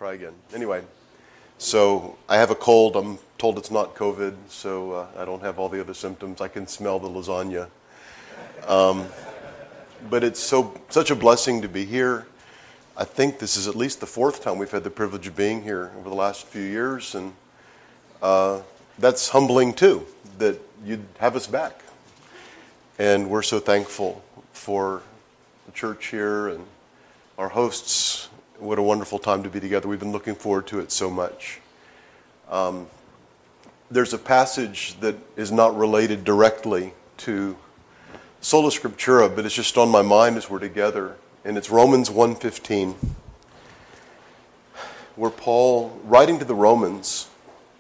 try again. Anyway, so I have a cold. I'm told it's not COVID, so I don't have all the other symptoms. I can smell the lasagna. But it's such a blessing to be here. I think this is at least the fourth time we've had the privilege of being here over the last few years, and that's humbling too, that you'd have us back. And we're so thankful for the church here and our hosts. What a wonderful time to be together. We've been looking forward to it so much. There's a passage that is not related directly to Sola Scriptura, but it's just on my mind as we're together. And it's Romans 1:15, where Paul, writing to the Romans,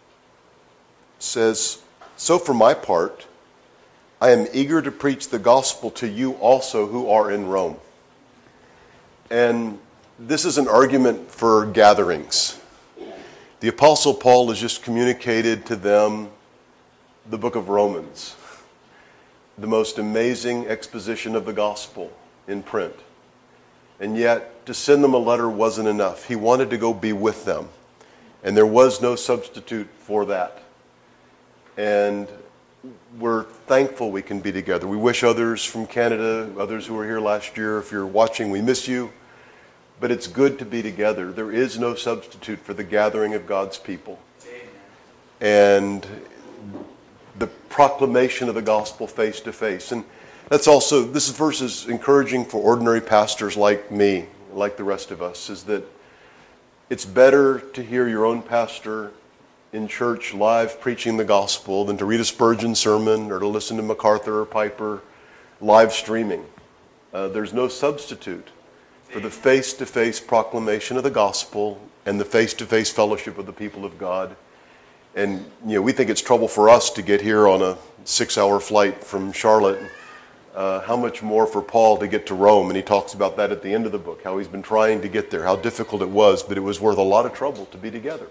says, "So for my part, I am eager to preach the gospel to you also who are in Rome." And this is an argument for gatherings. The Apostle Paul has just communicated to them the book of Romans, the most amazing exposition of the gospel in print. And yet, to send them a letter wasn't enough. He wanted to go be with them. And there was no substitute for that. And we're thankful we can be together. We wish others from Canada, others who were here last year, if you're watching, we miss you. But it's good to be together. There is no substitute for the gathering of God's people. And the proclamation of the gospel face to face. And that's also, this verse is encouraging for ordinary pastors like me, like the rest of us, is that it's better to hear your own pastor in church live preaching the gospel than to read a Spurgeon sermon or to listen to MacArthur or Piper live streaming. There's no substitute for the face-to-face proclamation of the gospel and the face-to-face fellowship of the people of God. And we think it's trouble for us to get here on a 6-hour flight from Charlotte. How much more for Paul to get to Rome? And he talks about that at the end of the book, how he's been trying to get there, how difficult it was, but it was worth a lot of trouble to be together.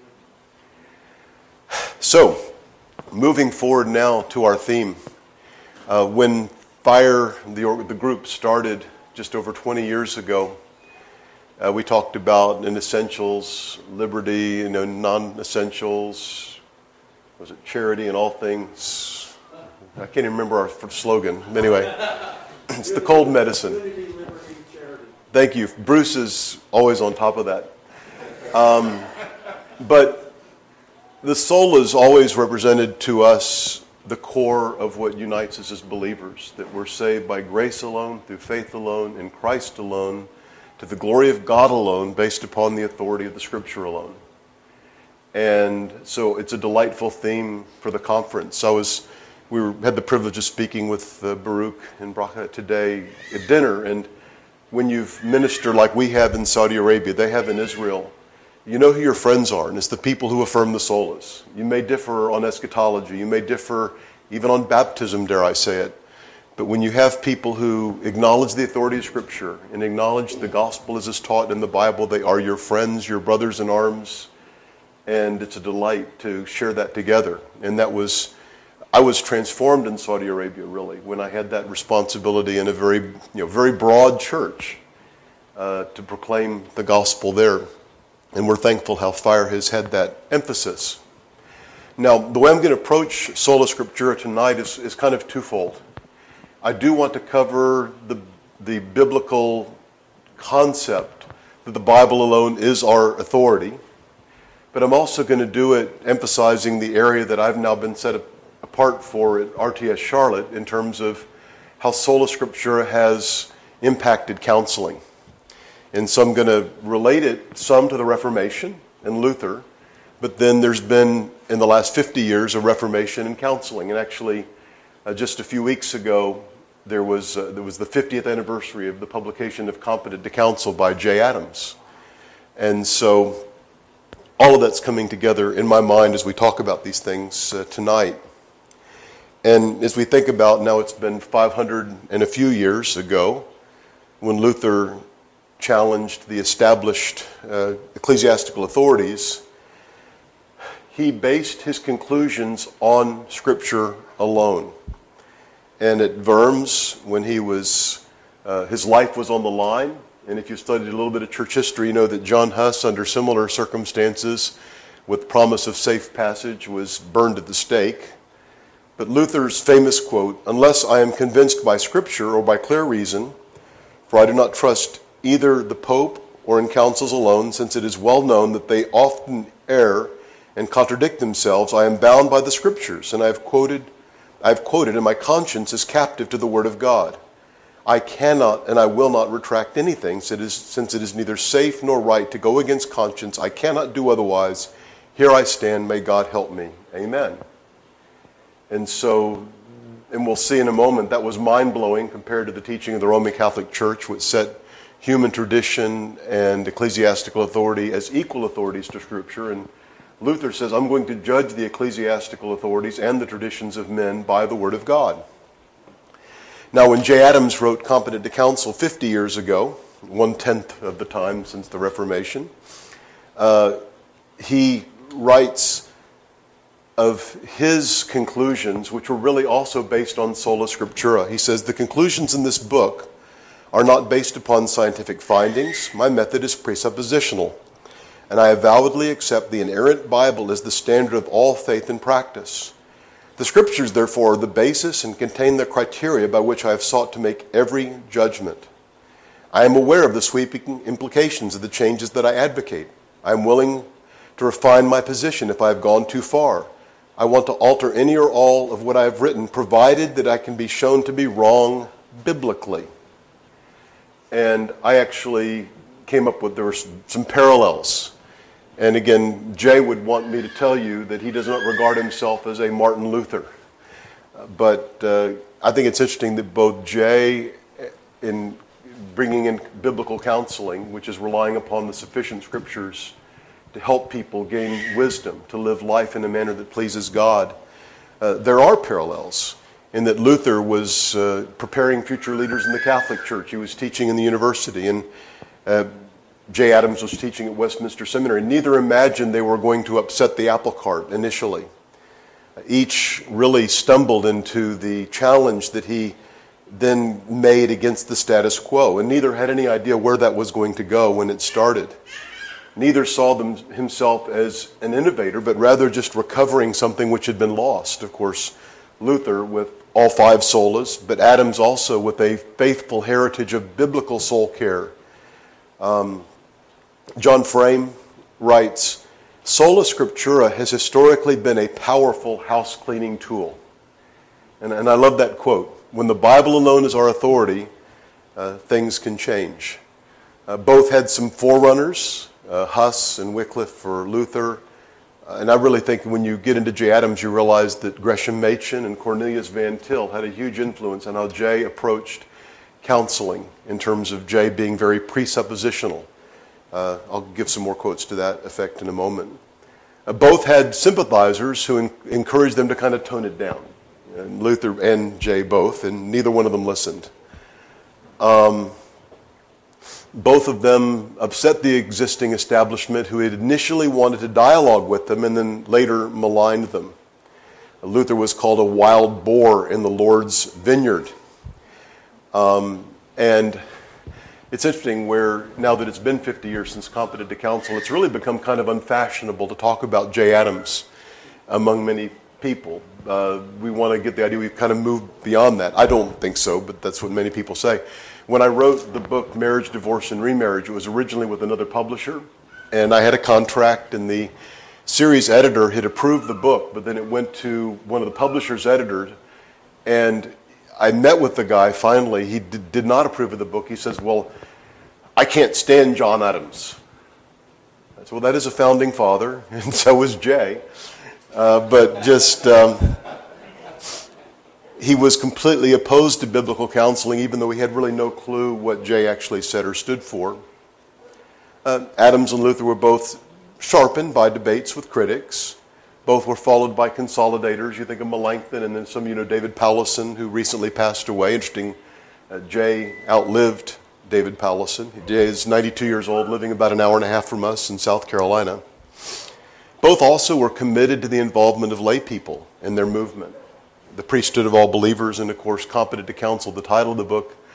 So, moving forward now to our theme. When FIRE, the group, started just over 20 years ago, we talked about in essentials, liberty, non-essentials, was it charity in all things? I can't even remember our slogan. Anyway, it's the cold medicine. Thank you. Bruce is always on top of that. But the soul is always represented to us the core of what unites us as believers, that we're saved by grace alone, through faith alone, in Christ alone, to the glory of God alone, based upon the authority of the Scripture alone. And so it's a delightful theme for the conference. We had the privilege of speaking with Baruch and Bracha today at dinner, and when you've ministered like we have in Saudi Arabia, they have in Israel, you know who your friends are, and it's the people who affirm the solas. You may differ on eschatology, you may differ even on baptism, dare I say it, but when you have people who acknowledge the authority of Scripture and acknowledge the gospel as is taught in the Bible, they are your friends, your brothers in arms, and it's a delight to share that together. And I was transformed in Saudi Arabia, really, when I had that responsibility in a very broad church to proclaim the gospel there. And we're thankful how FIRE has had that emphasis. Now, the way I'm going to approach Sola Scriptura tonight is kind of twofold. I do want to cover the biblical concept that the Bible alone is our authority, but I'm also going to do it emphasizing the area that I've now been set apart for at RTS Charlotte in terms of how Sola Scriptura has impacted counseling. And so I'm going to relate it some to the Reformation and Luther, but then there's been, in the last 50 years, a Reformation in counseling. And actually, just a few weeks ago, there was the 50th anniversary of the publication of Competent to Counsel by Jay Adams. And so all of that's coming together in my mind as we talk about these things tonight. And as we think about, now it's been 500 and a few years ago when Luther challenged the established ecclesiastical authorities, he based his conclusions on Scripture alone. And at Worms, when his life was on the line, And if you studied a little bit of church history, you know that John Huss, under similar circumstances, with promise of safe passage, was burned at the stake. But Luther's famous quote, "Unless I am convinced by Scripture or by clear reason, for I do not trust either the Pope or in councils alone, since it is well known that they often err and contradict themselves, I am bound by the Scriptures, and I have quoted, and my conscience is captive to the Word of God. I cannot and I will not retract anything, since it is neither safe nor right to go against conscience. I cannot do otherwise. Here I stand. May God help me. Amen." And so, and we'll see in a moment, that was mind-blowing compared to the teaching of the Roman Catholic Church, which set human tradition and ecclesiastical authority as equal authorities to Scripture. And Luther says, I'm going to judge the ecclesiastical authorities and the traditions of men by the Word of God. Now, when J. Adams wrote Competent to Counsel 50 years ago, 1/10 of the time since the Reformation, he writes of his conclusions, which were really also based on sola scriptura. He says, "The conclusions in this book are not based upon scientific findings. My method is presuppositional, and I avowedly accept the inerrant Bible as the standard of all faith and practice. The Scriptures, therefore, are the basis and contain the criteria by which I have sought to make every judgment. I am aware of the sweeping implications of the changes that I advocate. I am willing to refine my position if I have gone too far. I want to alter any or all of what I have written, provided that I can be shown to be wrong biblically." And I actually came up with, there were some parallels. And again, Jay would want me to tell you that he does not regard himself as a Martin Luther. But I think it's interesting that both Jay, in bringing in biblical counseling, which is relying upon the sufficient Scriptures to help people gain wisdom, to live life in a manner that pleases God, there are parallels in that Luther was preparing future leaders in the Catholic Church. He was teaching in the university, and J. Adams was teaching at Westminster Seminary. Neither imagined they were going to upset the apple cart initially. Each really stumbled into the challenge that he then made against the status quo, and neither had any idea where that was going to go when it started. Neither saw himself as an innovator, but rather just recovering something which had been lost. Of course, Luther with all 5 solas, but Adams also with a faithful heritage of biblical soul care. John Frame writes, "Sola Scriptura has historically been a powerful house-cleaning tool." And I love that quote. When the Bible alone is our authority, things can change. Both had some forerunners, Huss and Wycliffe for Luther. And I really think when you get into J. Adams, you realize that Gresham Machen and Cornelius Van Til had a huge influence on how Jay approached counseling, in terms of Jay being very presuppositional. I'll give some more quotes to that effect in a moment. Both had sympathizers who encouraged them to kind of tone it down. And Luther and Jay both, and neither one of them listened. Both of them upset the existing establishment, who had initially wanted to dialogue with them and then later maligned them. Luther was called a wild boar in the Lord's vineyard. And it's interesting where, now that it's been 50 years since Competent to Counsel, it's really become kind of unfashionable to talk about J. Adams among many people. We want to get the idea we've kind of moved beyond that. I don't think so, but that's what many people say. When I wrote the book Marriage, Divorce, and Remarriage, it was originally with another publisher, and I had a contract, and the series editor had approved the book, but then it went to one of the publisher's editors, and I met with the guy finally. He did not approve of the book. He says, "Well, I can't stand John Adams." I said, "Well, that is a founding father, and so is Jay." He was completely opposed to biblical counseling, even though he had really no clue what Jay actually said or stood for. Adams and Luther were both sharpened by debates with critics. Both were followed by consolidators. You think of Melanchthon, and then some, David Powlison, who recently passed away. Interesting, Jay outlived David Powlison. Jay is 92 years old, living about an hour and a half from us in South Carolina. Both also were committed to the involvement of lay people in their movement. The priesthood of all believers, and of course, Competent to Counsel, the title of the book,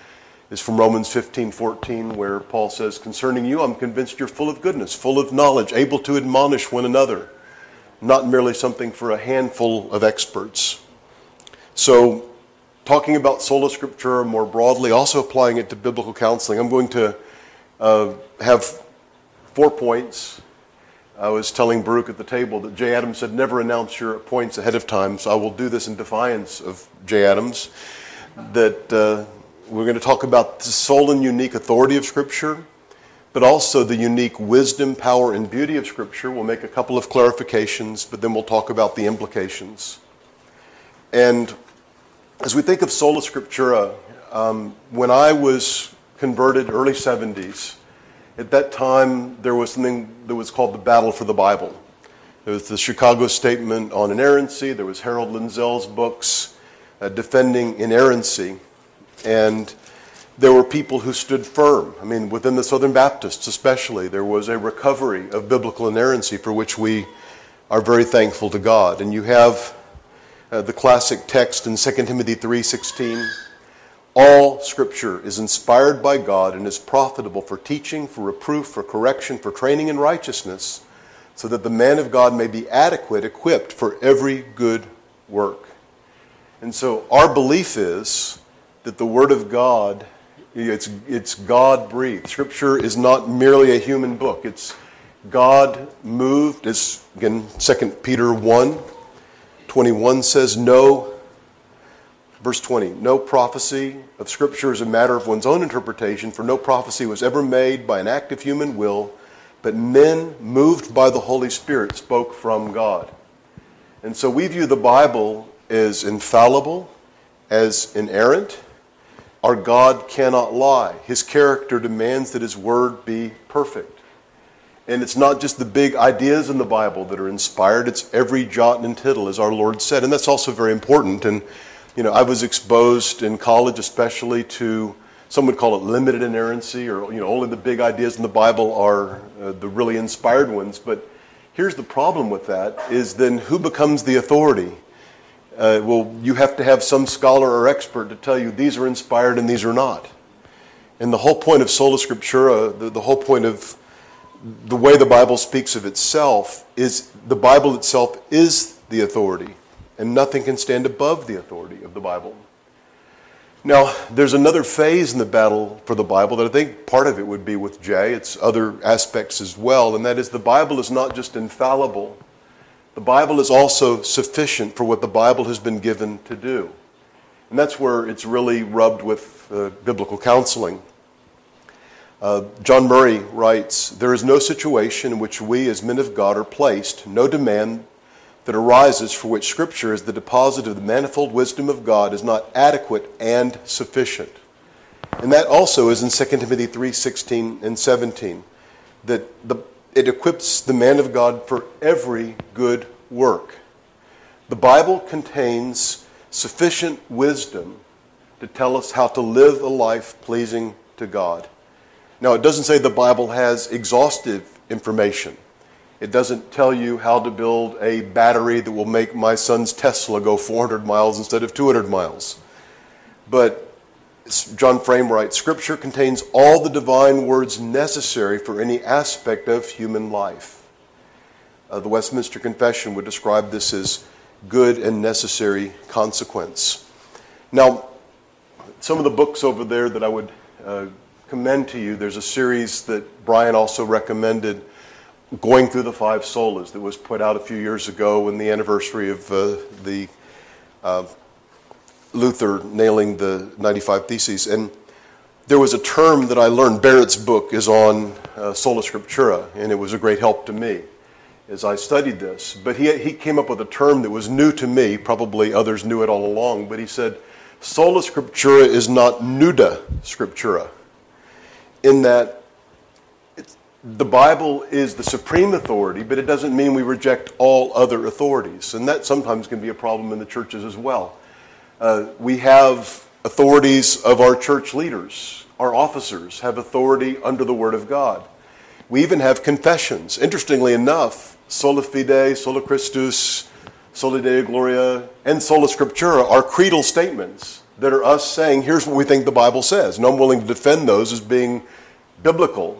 is from Romans 15:14, where Paul says, "Concerning you, I'm convinced you're full of goodness, full of knowledge, able to admonish one another," not merely something for a handful of experts. So, talking about sola scriptura more broadly, also applying it to biblical counseling, I'm going to have 4 points. I was telling Baruch at the table that Jay Adams said never announce your points ahead of time, so I will do this in defiance of Jay Adams, that we're going to talk about the sole and unique authority of Scripture, but also the unique wisdom, power, and beauty of Scripture. We'll make a couple of clarifications, but then we'll talk about the implications. And as we think of sola scriptura, when I was converted, early 70s, at that time there was something that was called the Battle for the Bible. There was the Chicago Statement on Inerrancy. There was Harold Lindsell's books defending inerrancy. And there were people who stood firm. I mean, within the Southern Baptists especially, there was a recovery of biblical inerrancy for which we are very thankful to God. And you have the classic text in 2 Timothy 3:16, "All Scripture is inspired by God and is profitable for teaching, for reproof, for correction, for training in righteousness, so that the man of God may be adequate, equipped for every good work." And so our belief is that the Word of God, it's God-breathed. Scripture is not merely a human book. It's God-moved. It's, again, 2 Peter 1:21 says, verse 20, "No prophecy of Scripture is a matter of one's own interpretation, for no prophecy was ever made by an act of human will, but men moved by the Holy Spirit spoke from God." And so we view the Bible as infallible, as inerrant. Our God cannot lie. His character demands that His Word be perfect. And it's not just the big ideas in the Bible that are inspired, it's every jot and tittle, as our Lord said. And that's also very important. And, I was exposed in college especially to, some would call it limited inerrancy, or, only the big ideas in the Bible are the really inspired ones. But here's the problem with that, is then who becomes the authority? Well, you have to have some scholar or expert to tell you these are inspired and these are not. And the whole point of sola scriptura, the whole point of the way the Bible speaks of itself, is the Bible itself is the authority, and nothing can stand above the authority of the Bible. Now, there's another phase in the battle for the Bible that I think part of it would be with Jay. It's other aspects as well, and that is the Bible is not just infallible. The Bible is also sufficient for what the Bible has been given to do. And that's where it's really rubbed with biblical counseling. John Murray writes, "There is no situation in which we as men of God are placed, no demand that arises for which Scripture as the deposit of the manifold wisdom of God is not adequate and sufficient." And that also is in 2 Timothy 3:16 and 17, that it equips the man of God for every good work. The Bible contains sufficient wisdom to tell us how to live a life pleasing to God. Now, it doesn't say the Bible has exhaustive information. It doesn't tell you how to build a battery that will make my son's Tesla go 400 miles instead of 200 miles. But John Frame writes, "Scripture contains all the divine words necessary for any aspect of human life." The Westminster Confession would describe this as good and necessary consequence. Now, some of the books over there that I would commend to you, there's a series that Brian also recommended, Going Through the Five Solas, that was put out a few years ago in the anniversary of the Luther nailing the 95 Theses. And there was a term that I learned. Barrett's book is on sola scriptura, and it was a great help to me as I studied this. But he came up with a term that was new to me. Probably others knew it all along. But he said, sola scriptura is not nuda scriptura, in that the Bible is the supreme authority, but it doesn't mean we reject all other authorities. And that sometimes can be a problem in the churches as well. We have authorities of our church leaders. Our officers have authority under the Word of God. We even have confessions. Interestingly enough, sola fide, sola Christus, soli Deo gloria, and sola scriptura are creedal statements. that are us saying, here's what we think the Bible says. And I'm willing to defend those as being biblical.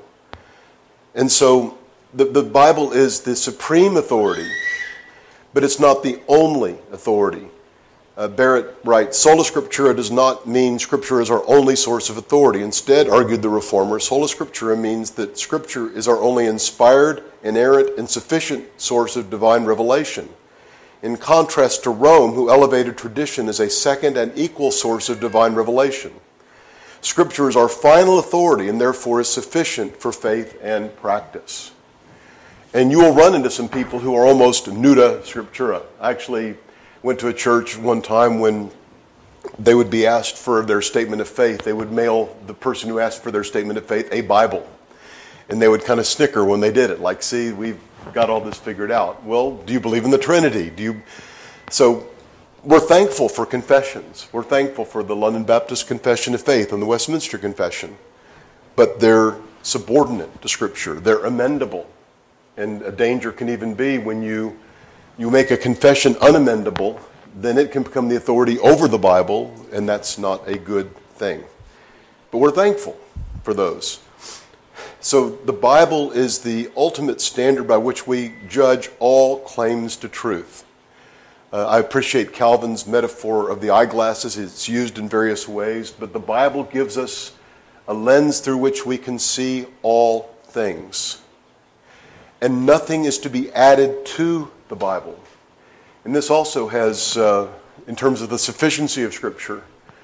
And so the Bible is the supreme authority, but it's not the only authority. Barrett writes, Sola Scriptura does not mean Scripture is our only source of authority. Instead, argued the Reformer, Sola Scriptura means that Scripture is our only inspired, inerrant, and sufficient source of divine revelation. In contrast to Rome, who elevated tradition as a second and equal source of divine revelation. Scripture is our final authority and therefore is sufficient for faith and practice. And you will run into some people who are almost nuda Scriptura. I actually went to a church one time when they would be asked for their statement of faith. They would mail the person who asked for their statement of faith a Bible. And they would kind of snicker when they did it, like, see, we've got all this figured out. Well, do you believe in the Trinity? So we're thankful for confessions. We're thankful for the London Baptist Confession of Faith and the Westminster Confession. But they're subordinate to Scripture. They're amendable. And a danger can even be when you make a confession unamendable, then it can become the authority over the Bible, and that's not a good thing. But we're thankful for those. So the Bible is the ultimate standard by which we judge all claims to truth. I appreciate Calvin's metaphor of the eyeglasses. It's used in various ways, but the Bible gives us a lens through which we can see all things. And nothing is to be added to the Bible. And this also has, in terms of the sufficiency of Scripture,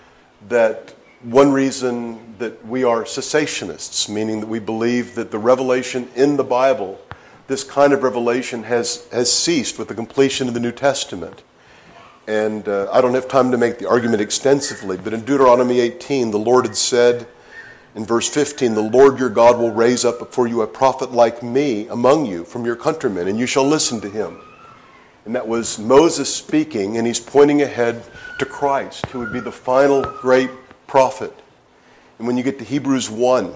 that one reason that we are cessationists, meaning that we believe that the revelation in the Bible, this kind of revelation has ceased with the completion of the New Testament. And I don't have time to make the argument extensively, but in Deuteronomy 18, the Lord had said, in verse 15, the Lord your God will raise up for you a prophet like me among you from your countrymen, and you shall listen to him. And that was Moses speaking, and he's pointing ahead to Christ, who would be the final great prophet. And when you get to Hebrews 1,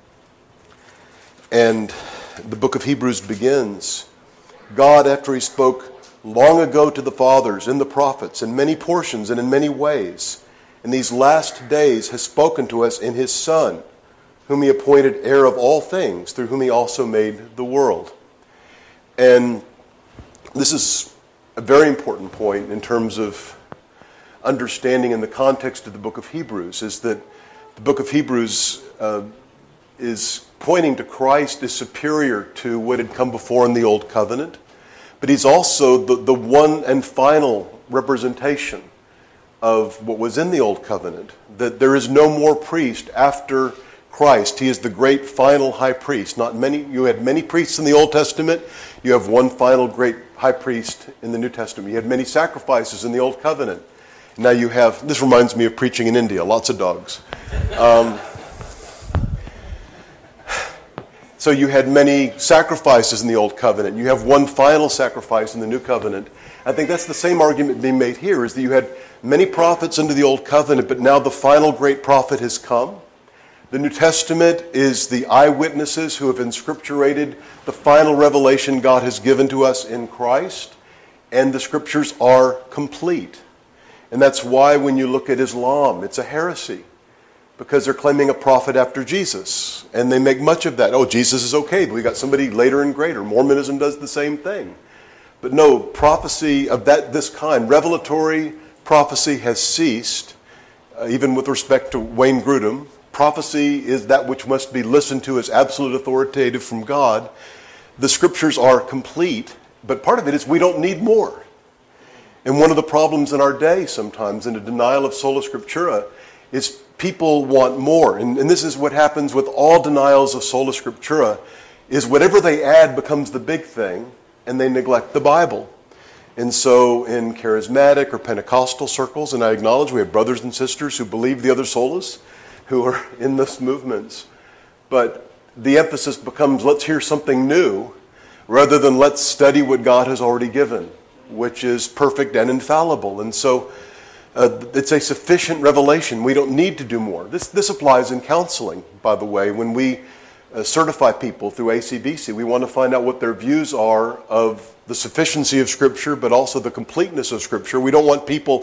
and the book of Hebrews begins, God, after he spoke long ago to the fathers in the prophets, in many portions and in many ways, in these last days has spoken to us in his Son, whom he appointed heir of all things, through whom he also made the world. And this is a very important point in terms of understanding in the context of the book of Hebrews, is that the book of Hebrews is pointing to Christ as superior to what had come before in the Old Covenant, but he's also the one and final representation of what was in the Old Covenant, that there is no more priest after Christ. He is the great final high priest. You had many priests in the Old Testament. You have one final great high priest in the New Testament. You had many sacrifices in the Old Covenant. Now you have, this reminds me of preaching in India, lots of dogs. So you had many sacrifices in the Old Covenant. You have one final sacrifice in the New Covenant. I think that's the same argument being made here, is that you had many prophets under the Old Covenant, but now the final great prophet has come. The New Testament is the eyewitnesses who have inscripturated the final revelation God has given to us in Christ, and the Scriptures are complete. And that's why when you look at Islam, it's a heresy, because they're claiming a prophet after Jesus. And they make much of that. Oh, Jesus is okay, but we got somebody later and greater. Mormonism does the same thing. But no, prophecy of this kind, revelatory prophecy, has ceased, even with respect to Wayne Grudem. Prophecy is that which must be listened to as absolute authoritative from God. The Scriptures are complete, but part of it is we don't need more. And one of the problems in our day sometimes, in a denial of sola scriptura, is people want more. And this is what happens with all denials of sola scriptura, is whatever they add becomes the big thing, and they neglect the Bible. And so in charismatic or Pentecostal circles, and I acknowledge we have brothers and sisters who believe the other solas, who are in those movements, but the emphasis becomes let's hear something new rather than let's study what God has already given, which is perfect and infallible. And so it's a sufficient revelation. We don't need to do more. This applies in counseling, by the way. When we certify people through ACBC, we want to find out what their views are of the sufficiency of Scripture, but also the completeness of Scripture. We don't want people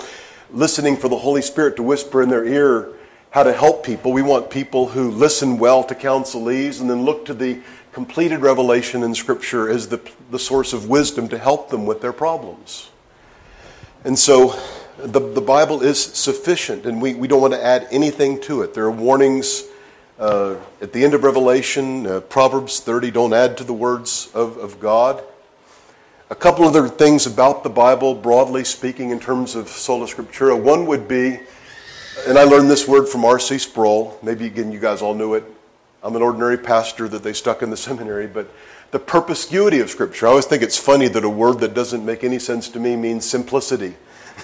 listening for the Holy Spirit to whisper in their ear how to help people. We want people who listen well to counselees and then look to the completed revelation in Scripture as the source of wisdom to help them with their problems. And so the Bible is sufficient, and we don't want to add anything to it. There are warnings at the end of Revelation, Proverbs 30, don't add to the words of God. A couple other things about the Bible, broadly speaking, in terms of sola scriptura. One would be, and I learned this word from R.C. Sproul. Maybe, again, you guys all knew it. I'm an ordinary pastor that they stuck in the seminary, but the perspicuity of Scripture. I always think it's funny that a word that doesn't make any sense to me means simplicity.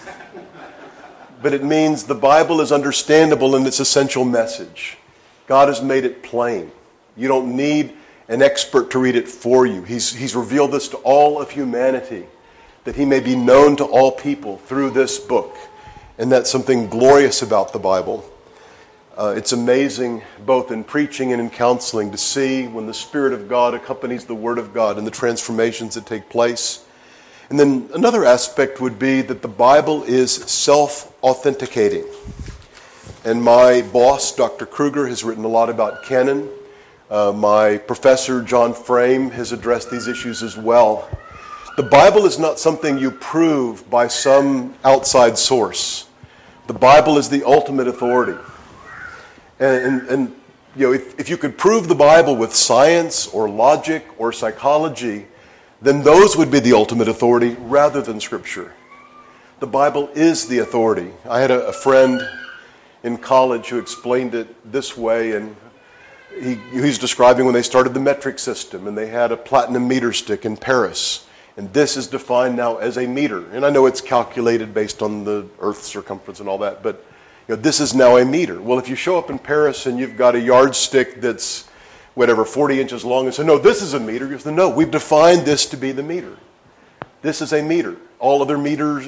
But it means the Bible is understandable in its essential message. God has made it plain. You don't need an expert to read it for you. He's revealed this to all of humanity, that he may be known to all people through this book. And that's something glorious about the Bible. It's amazing, both in preaching and in counseling, to see when the Spirit of God accompanies the Word of God and the transformations that take place. And then another aspect would be that the Bible is self-authenticating. And my boss, Dr. Kruger, has written a lot about canon. My professor, John Frame, has addressed these issues as well. The Bible is not something you prove by some outside source. The Bible is the ultimate authority. And you know, if you could prove the Bible with science or logic or psychology, then those would be the ultimate authority rather than Scripture. The Bible is the authority. I had a friend in college who explained it this way, and he's describing when they started the metric system, and they had a platinum meter stick in Paris, and this is defined now as a meter. And I know it's calculated based on the Earth's circumference and all that, but you know, this is now a meter. Well, if you show up in Paris and you've got a yardstick that's 40 inches long, and say, no, this is a meter. You say, no, we've defined this to be the meter. This is a meter. All other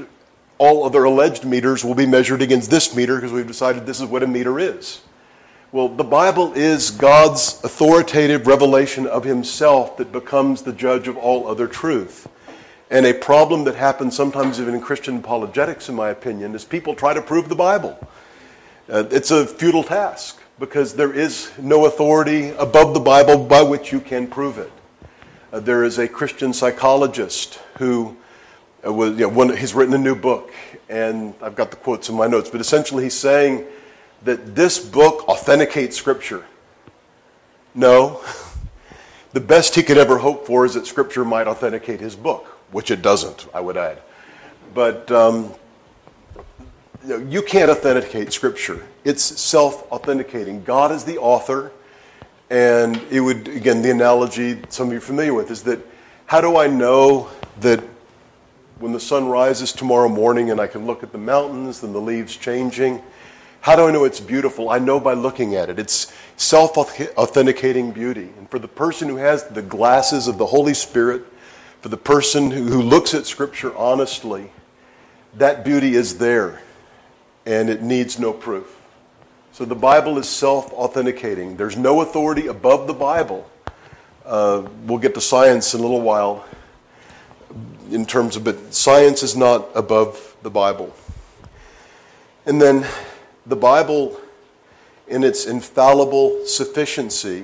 alleged meters will be measured against this meter because we've decided this is what a meter is. Well, the Bible is God's authoritative revelation of himself that becomes the judge of all other truth. And a problem that happens sometimes even in Christian apologetics, in my opinion, is people try to prove the Bible. It's a futile task, because there is no authority above the Bible by which you can prove it. There is a Christian psychologist who he's written a new book, and I've got the quotes in my notes, but essentially he's saying that this book authenticates Scripture. No. The best he could ever hope for is that Scripture might authenticate his book, which it doesn't, I would add. But you can't authenticate Scripture. It's self-authenticating. God is the author, and it would, again, the analogy some of you are familiar with is that how do I know that when the sun rises tomorrow morning and I can look at the mountains and the leaves changing, how do I know it's beautiful? I know by looking at it. It's self-authenticating beauty. And for the person who has the glasses of the Holy Spirit, for the person who looks at Scripture honestly, that beauty is there, and it needs no proof. So the Bible is self-authenticating. There's no authority above the Bible. We'll get to science in a little while in terms of, but science is not above the Bible. And then the Bible, in its infallible sufficiency,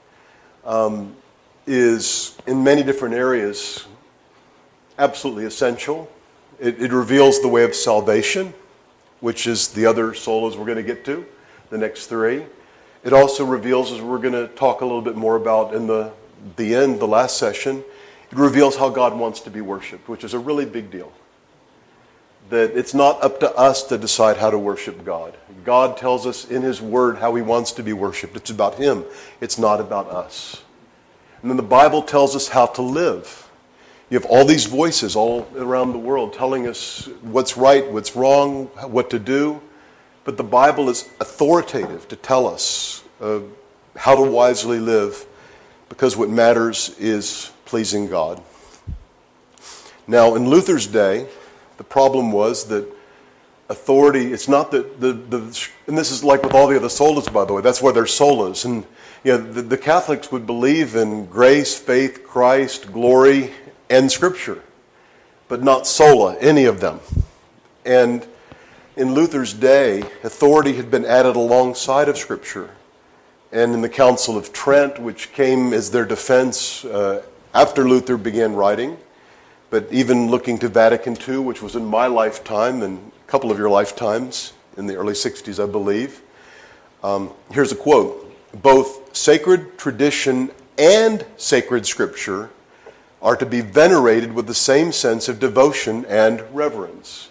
is in many different areas absolutely essential. It reveals the way of salvation, which is the other solas we're going to get to, the next three. It also reveals, as we're going to talk a little bit more about in the end, the last session, it reveals how God wants to be worshipped, which is a really big deal. That it's not up to us to decide how to worship God. God tells us in His Word how He wants to be worshipped. It's about Him. It's not about us. And then the Bible tells us how to live. You have all these voices all around the world telling us what's right, what's wrong, what to do. But the Bible is authoritative to tell us how to wisely live, because what matters is pleasing God. Now, in Luther's day, the problem was that authority, it's not that and this is like with all the other solas, by the way, that's where they're solas. And the Catholics would believe in grace, faith, Christ, glory, and Scripture, but not sola, any of them. And In Luther's day, authority had been added alongside of Scripture. And in the Council of Trent, which came as their defense after Luther began writing, but even looking to Vatican II, which was in my lifetime and a couple of your lifetimes, in the early 60s, I believe. Here's a quote. Both sacred tradition and sacred Scripture are to be venerated with the same sense of devotion and reverence.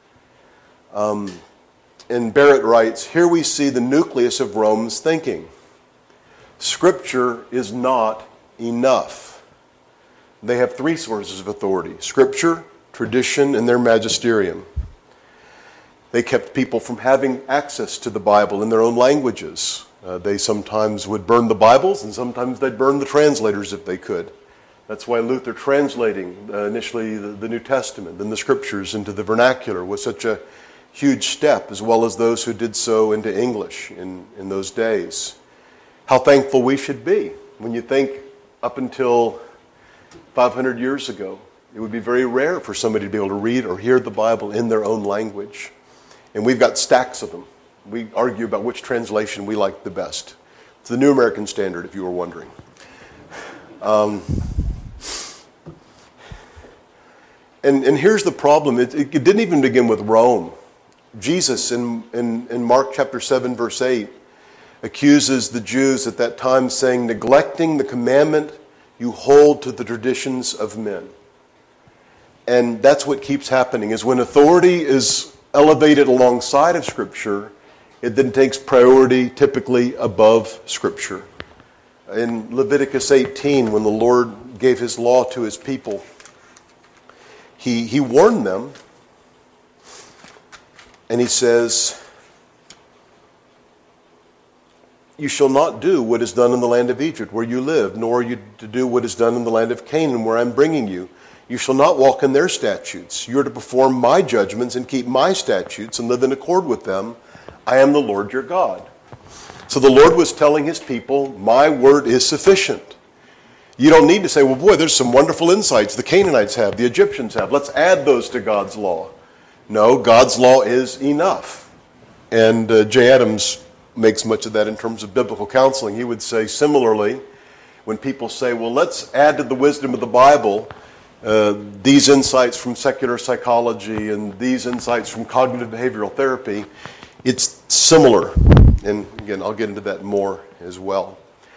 And Barrett writes, here we see the nucleus of Rome's thinking. Scripture is not enough. They have three sources of authority: Scripture, tradition, and their magisterium. They kept people from having access to the Bible in their own languages. They sometimes would burn the Bibles, and sometimes they'd burn the translators if they could. That's why Luther translating initially the New Testament, then the Scriptures into the vernacular was such a huge step, as well as those who did so into English in those days. How thankful we should be when you think up until 500 years ago, it would be very rare for somebody to be able to read or hear the Bible in their own language. And we've got stacks of them. We argue about which translation we like the best. It's the New American Standard, if you were wondering. And here's the problem. It didn't even begin with Rome. Jesus, in Mark chapter 7, verse 8, accuses the Jews at that time, saying, neglecting the commandment, you hold to the traditions of men. And that's what keeps happening, is when authority is elevated alongside of Scripture, it then takes priority typically above Scripture. In Leviticus 18, when the Lord gave his law to his people, he warned them, and he says, you shall not do what is done in the land of Egypt, where you live, nor are you to do what is done in the land of Canaan, where I'm bringing you. You shall not walk in their statutes. You are to perform my judgments and keep my statutes and live in accord with them. I am the Lord your God. So the Lord was telling his people, my word is sufficient. You don't need to say, well, boy, there's some wonderful insights the Canaanites have, the Egyptians have. Let's add those to God's law. No, God's law is enough. And Jay Adams makes much of that in terms of biblical counseling. He would say similarly, when people say, well, let's add to the wisdom of the Bible these insights from secular psychology and these insights from cognitive behavioral therapy, it's similar. And again, I'll get into that more as well.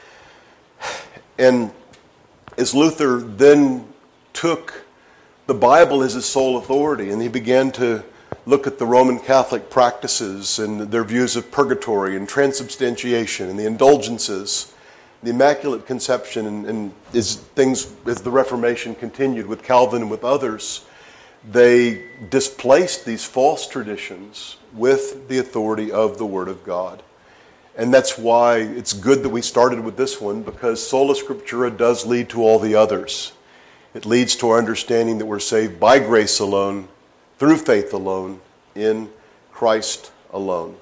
And as Luther then took the Bible as his sole authority, and he began to look at the Roman Catholic practices and their views of purgatory and transubstantiation and the indulgences, the Immaculate Conception, and as the Reformation continued with Calvin and with others, they displaced these false traditions with the authority of the Word of God. And that's why it's good that we started with this one, because sola scriptura does lead to all the others. It leads to our understanding that we're saved by grace alone, through faith alone, in Christ alone.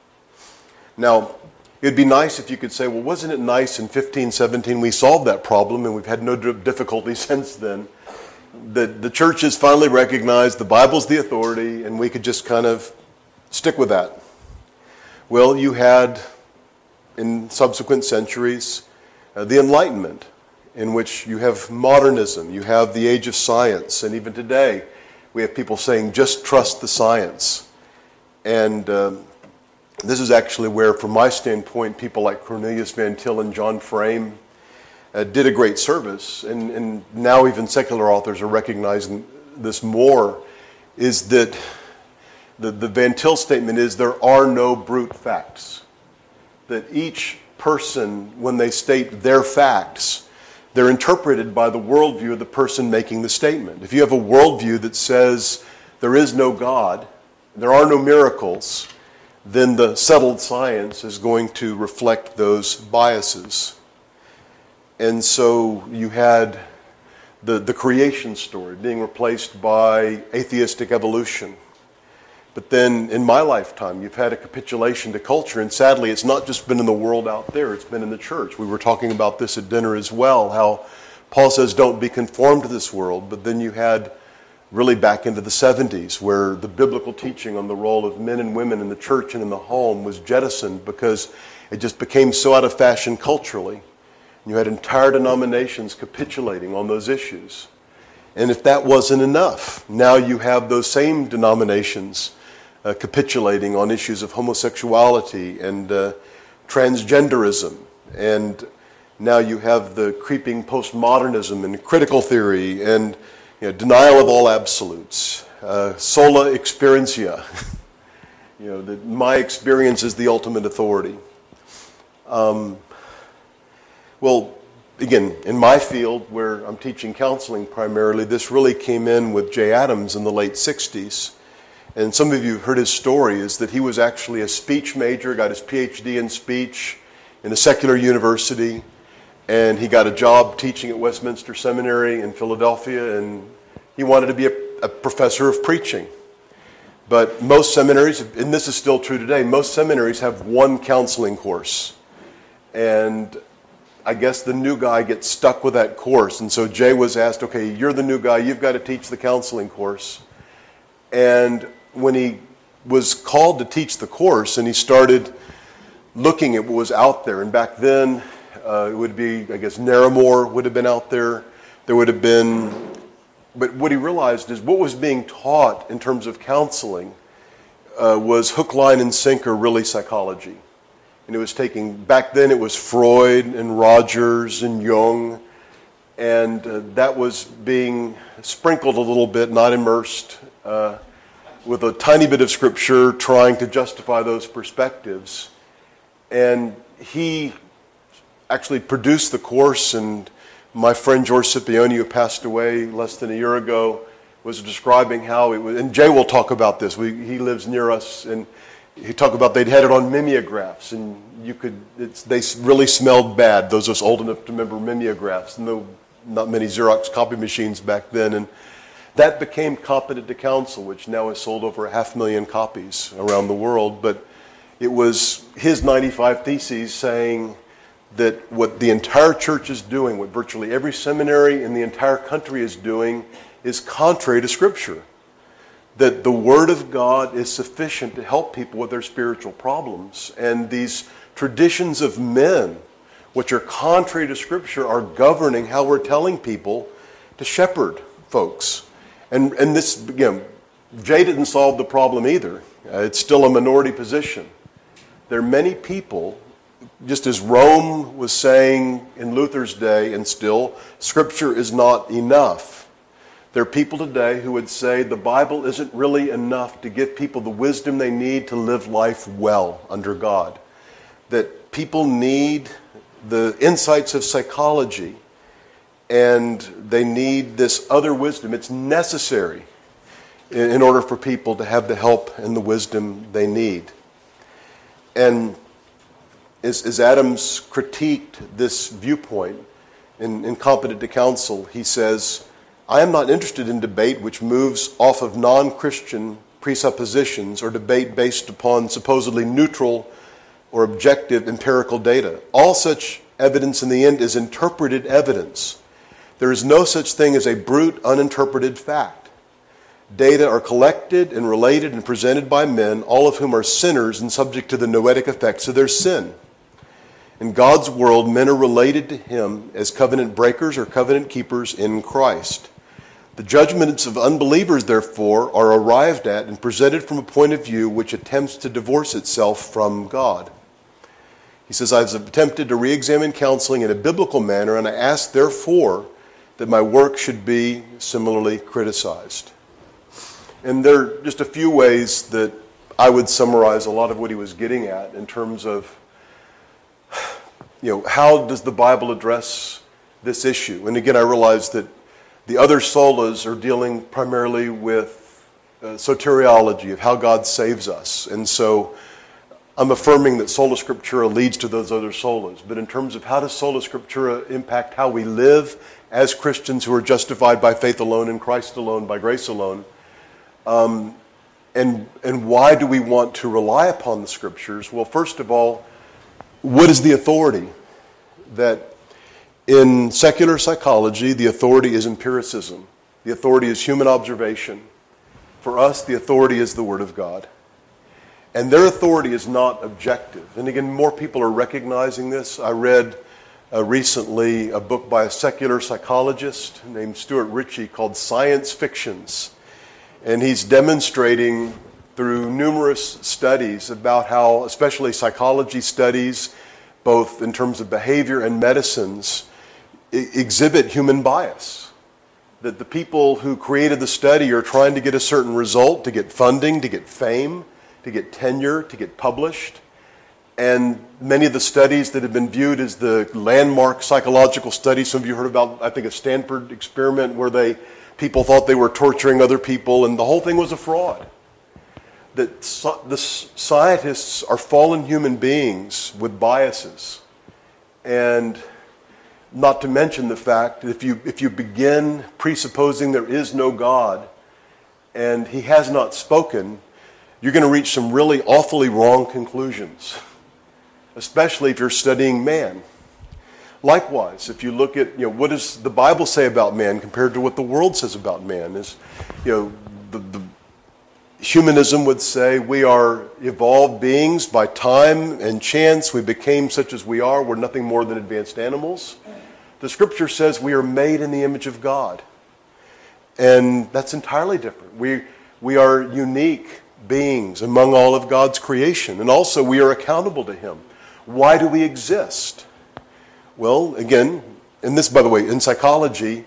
Now, it'd be nice if you could say, well, wasn't it nice in 1517 we solved that problem and we've had no difficulty since then? That the church has finally recognized the Bible's the authority and we could just kind of stick with that. Well, you had, in subsequent centuries, the Enlightenment, in which you have modernism, you have the age of science, and even today we have people saying, just trust the science. And this is actually where, from my standpoint, people like Cornelius Van Til and John Frame did a great service, and now even secular authors are recognizing this more, is that the Van Til statement is there are no brute facts. That each person, when they state their facts, they're interpreted by the worldview of the person making the statement. If you have a worldview that says there is no God, there are no miracles, then the settled science is going to reflect those biases. And so you had the creation story being replaced by atheistic evolution. But then in my lifetime, you've had a capitulation to culture, and sadly, it's not just been in the world out there, it's been in the church. We were talking about this at dinner as well, how Paul says, don't be conformed to this world, but then you had really back into the 70s, where the biblical teaching on the role of men and women in the church and in the home was jettisoned because it just became so out of fashion culturally. You had entire denominations capitulating on those issues. And if that wasn't enough, now you have those same denominations capitulating on issues of homosexuality and transgenderism. And now you have the creeping postmodernism and critical theory and denial of all absolutes. Sola experientia. That my experience is the ultimate authority. Well, again, in my field, where I'm teaching counseling primarily, this really came in with Jay Adams in the late 60s. And some of you have heard his story, is that he was actually a speech major, got his PhD in speech in a secular university, and he got a job teaching at Westminster Seminary in Philadelphia, and he wanted to be a professor of preaching. But most seminaries, and this is still true today, most seminaries have one counseling course. And I guess the new guy gets stuck with that course. And so Jay was asked, okay, you're the new guy, you've got to teach the counseling course. And when he was called to teach the course and he started looking at what was out there, and back then it would be, I guess, Narramore would have been out there. There would have been, but what he realized is what was being taught in terms of counseling was hook, line, and sinker, really psychology. And it was taking, back then it was Freud and Rogers and Jung, and that was being sprinkled a little bit, not immersed, with a tiny bit of scripture trying to justify those perspectives. And he actually produced the course, and my friend George Scipione, who passed away less than a year ago, was describing how it was, and Jay will talk about this, he lives near us, and he talked about they'd had it on mimeographs, and they really smelled bad, those of us old enough to remember mimeographs. Not many Xerox copy machines back then, and that became Competent to Counsel, which now has sold over 500,000 copies around the world. But it was his 95 Theses saying that what the entire church is doing, what virtually every seminary in the entire country is doing, is contrary to Scripture. That the Word of God is sufficient to help people with their spiritual problems. And these traditions of men, which are contrary to Scripture, are governing how we're telling people to shepherd folks. And this, again, Jay didn't solve the problem either. It's still a minority position. There are many people, just as Rome was saying in Luther's day, and still, Scripture is not enough. There are people today who would say the Bible isn't really enough to give people the wisdom they need to live life well under God. That people need the insights of psychology, and they need this other wisdom. It's necessary in order for people to have the help and the wisdom they need. And as Adams critiqued this viewpoint in Competent to Counsel, he says, I am not interested in debate which moves off of non-Christian presuppositions or debate based upon supposedly neutral or objective empirical data. All such evidence in the end is interpreted evidence. There is no such thing as a brute, uninterpreted fact. Data are collected and related and presented by men, all of whom are sinners and subject to the noetic effects of their sin. In God's world, men are related to Him as covenant breakers or covenant keepers in Christ. The judgments of unbelievers, therefore, are arrived at and presented from a point of view which attempts to divorce itself from God. He says, I've attempted to re-examine counseling in a biblical manner, and I ask, therefore, that my work should be similarly criticized. And there are just a few ways that I would summarize a lot of what he was getting at in terms of, how does the Bible address this issue? And again, I realize that the other solas are dealing primarily with soteriology, of how God saves us. And so I'm affirming that sola scriptura leads to those other solas. But in terms of how does sola scriptura impact how we live as Christians who are justified by faith alone, in Christ alone, by grace alone, and why do we want to rely upon the Scriptures? Well, first of all, what is the authority? That in secular psychology, the authority is empiricism. The authority is human observation. For us, the authority is the Word of God. And their authority is not objective. And again, more people are recognizing this. I read recently a book by a secular psychologist named Stuart Ritchie called Science Fictions. And he's demonstrating through numerous studies about how, especially psychology studies, both in terms of behavior and medicines, exhibit human bias. That the people who created the study are trying to get a certain result, to get funding, to get fame, to get tenure, to get published. And many of the studies that have been viewed as the landmark psychological studies, some of you heard about, I think, a Stanford experiment where people thought they were torturing other people, and the whole thing was a fraud. That the scientists are fallen human beings with biases. And not to mention the fact that if you begin presupposing there is no God and he has not spoken, you're going to reach some really awfully wrong conclusions, especially if you're studying man. Likewise, if you look at, what does the Bible say about man compared to what the world says about man, is, the humanism would say we are evolved beings by time and chance. We became such as we are. We're nothing more than advanced animals. The Scripture says we are made in the image of God. And that's entirely different. We are unique beings among all of God's creation. And also we are accountable to Him. Why do we exist? Well, again, and this, by the way, in psychology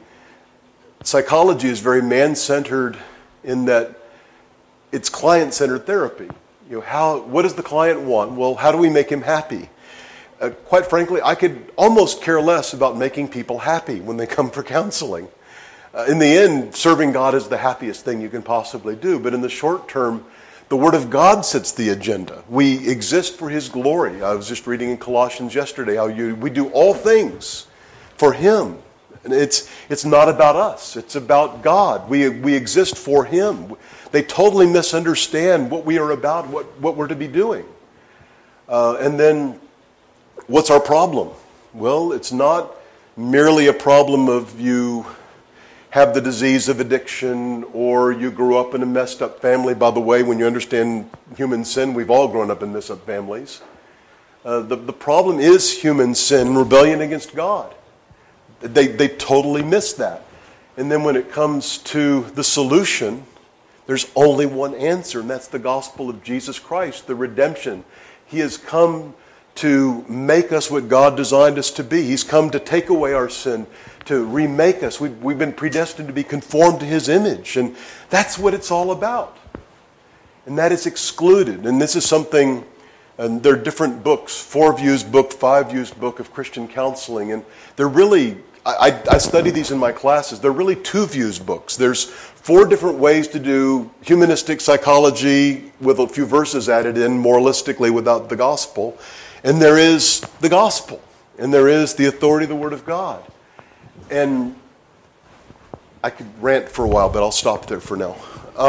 is very man-centered in that it's client-centered therapy. What does the client want? Well, how do we make him happy? Quite frankly, I could almost care less about making people happy when they come for counseling. In the end, serving God is the happiest thing you can possibly do. But in the short term, the Word of God sets the agenda. We exist for His glory. I was just reading in Colossians yesterday how we do all things for Him. And it's not about us. It's about God. We exist for Him. They totally misunderstand what we are about, what we're to be doing. And then, what's our problem? Well, it's not merely a problem of you have the disease of addiction or you grew up in a messed up family. By the way, when you understand human sin, we've all grown up in messed up families. The problem is human sin and rebellion against God. They totally miss that. And then when it comes to the solution, there's only one answer, and that's the gospel of Jesus Christ, the redemption. He has come to make us what God designed us to be. He's come to take away our sin, to remake us. We've been predestined to be conformed to His image, and that's what it's all about. And that is excluded. And this is something, and there are different books, 4Views book, 5Views book of Christian counseling, and they're really, I study these in my classes, they're really 2Views books. There's 4 different ways to do humanistic psychology with a few verses added in moralistically without the gospel. And there is the gospel. And there is the authority of the Word of God. And I could rant for a while, but I'll stop there for now.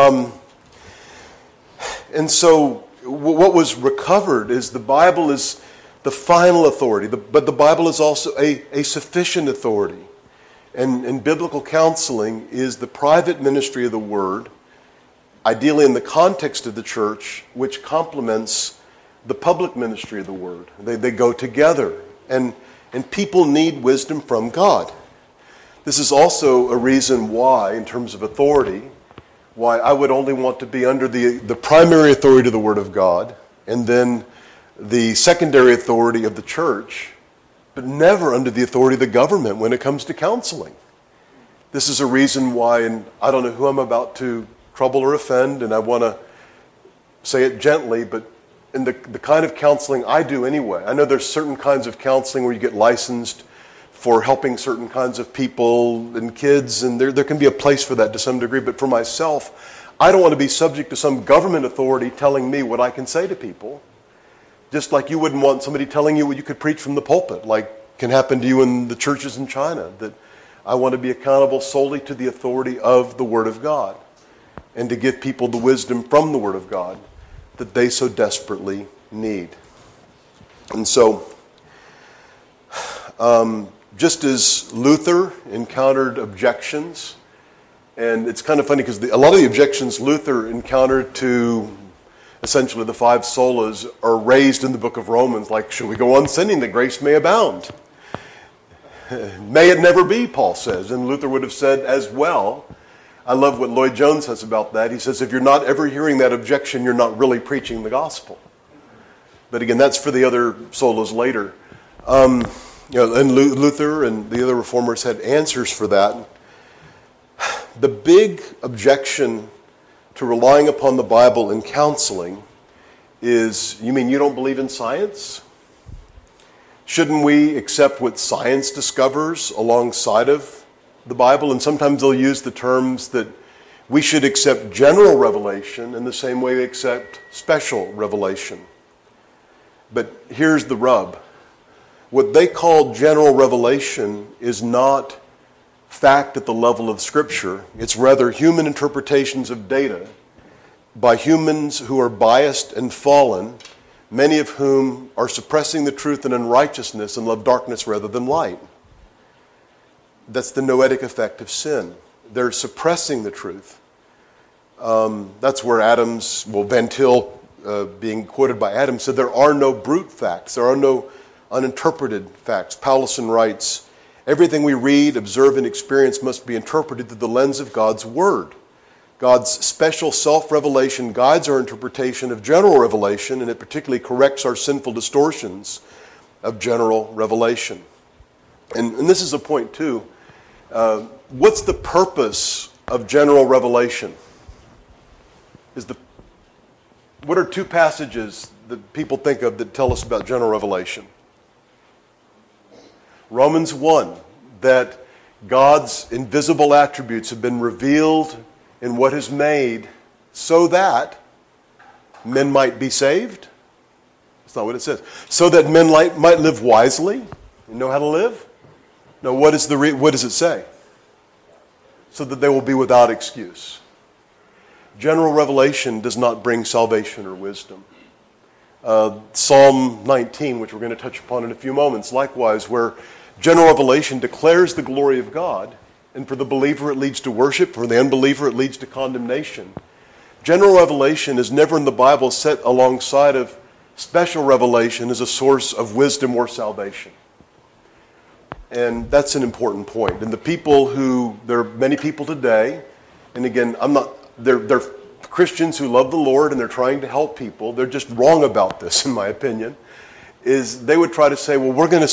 And so what was recovered is the Bible is the final authority, but the Bible is also a sufficient authority. And biblical counseling is the private ministry of the Word, ideally in the context of the church, which complements the public ministry of the Word. They go together. And people need wisdom from God. This is also a reason why, in terms of authority, why I would only want to be under the primary authority of the Word of God, and then the secondary authority of the church, but never under the authority of the government when it comes to counseling. This is a reason why, and I don't know who I'm about to trouble or offend, and I want to say it gently, but in the kind of counseling I do anyway, I know there's certain kinds of counseling where you get licensed for helping certain kinds of people and kids, and there can be a place for that to some degree, but for myself, I don't want to be subject to some government authority telling me what I can say to people. Just like you wouldn't want somebody telling you what you could preach from the pulpit, like can happen to you in the churches in China, that I want to be accountable solely to the authority of the Word of God and to give people the wisdom from the Word of God that they so desperately need. And so, just as Luther encountered objections And it's kind of funny because a lot of the objections Luther encountered to essentially the five solas are raised in the book of Romans, like, should we go on sinning that grace may abound? May it never be, Paul says. And Luther would have said as well. I love what Lloyd Jones says about that. He says, if you're not ever hearing that objection, you're not really preaching the gospel. But again, that's for the other solas later. And Luther and the other reformers had answers for that. The big objection to relying upon the Bible in counseling is, you mean you don't believe in science? Shouldn't we accept what science discovers alongside of the Bible? And sometimes they'll use the terms that we should accept general revelation in the same way we accept special revelation. But here's the rub. What they call general revelation is not fact at the level of Scripture. It's rather human interpretations of data by humans who are biased and fallen, many of whom are suppressing the truth in unrighteousness and love darkness rather than light. That's the noetic effect of sin. They're suppressing the truth. That's where Van Til, being quoted by Adams, said there are no brute facts. There are no uninterpreted facts. Paulison writes, everything we read, observe, and experience must be interpreted through the lens of God's Word. God's special self-revelation guides our interpretation of general revelation, and it particularly corrects our sinful distortions of general revelation. And this is a point, too. What's the purpose of general revelation? What are two passages that people think of that tell us about general revelation? Romans 1, that God's invisible attributes have been revealed in what is made so that men might be saved. That's not what it says. So that men might live wisely and know how to live. No, what does it say? So that they will be without excuse. General revelation does not bring salvation or wisdom. Psalm 19, which we're going to touch upon in a few moments, likewise, where general revelation declares the glory of God, and for the believer it leads to worship, for the unbeliever it leads to condemnation. General revelation is never in the Bible set alongside of special revelation as a source of wisdom or salvation. And that's an important point. And there are many people today, and again, they're Christians who love the Lord and they're trying to help people. They're just wrong about this, in my opinion. Is they would try to say, well, we're going to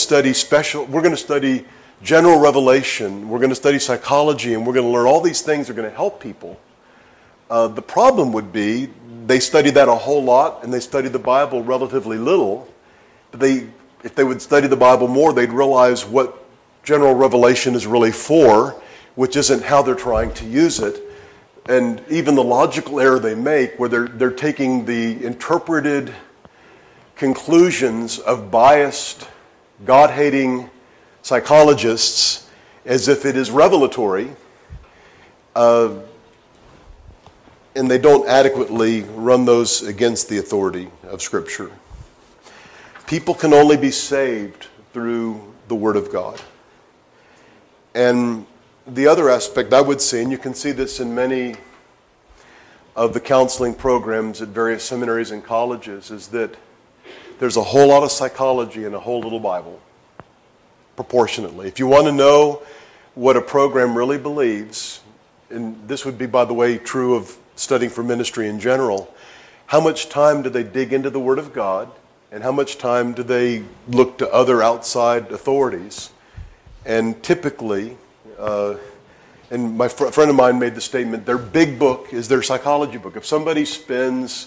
study general revelation, we're going to study psychology, and we're going to learn all these things that are going to help people. The problem would be they study that a whole lot and they study the Bible relatively little. But if they would study the Bible more, they'd realize what general revelation is really for, which isn't how they're trying to use it. And even the logical error they make, where they're taking the interpreted conclusions of biased, God-hating psychologists as if it is revelatory, and they don't adequately run those against the authority of Scripture. People can only be saved through the Word of God. And the other aspect I would say, and you can see this in many of the counseling programs at various seminaries and colleges, is that there's a whole lot of psychology and a whole little Bible, proportionately. If you want to know what a program really believes, and this would be, by the way, true of studying for ministry in general, how much time do they dig into the Word of God, and how much time do they look to other outside authorities? And typically, and my friend of mine made the statement, their big book is their psychology book. If somebody spends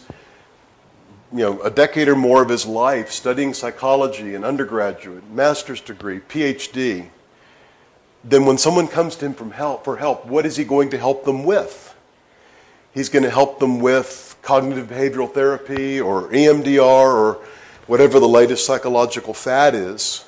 a decade or more of his life studying psychology, an undergraduate, master's degree, PhD, then when someone comes to him for help, what is he going to help them with? He's going to help them with cognitive behavioral therapy or EMDR or whatever the latest psychological fad is.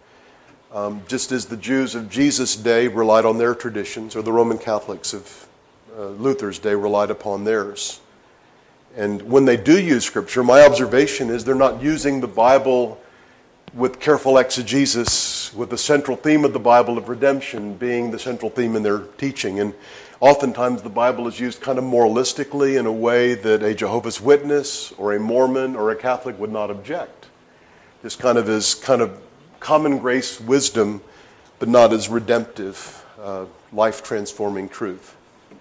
Just as the Jews of Jesus' day relied on their traditions, or the Roman Catholics of Luther's day relied upon theirs. And when they do use Scripture, my observation is they're not using the Bible with careful exegesis, with the central theme of the Bible of redemption being the central theme in their teaching. And Oftentimes the Bible is used kind of moralistically in a way that a Jehovah's Witness or a Mormon or a Catholic would not object. This kind of is kind of common grace wisdom, but not as redemptive, life-transforming truth.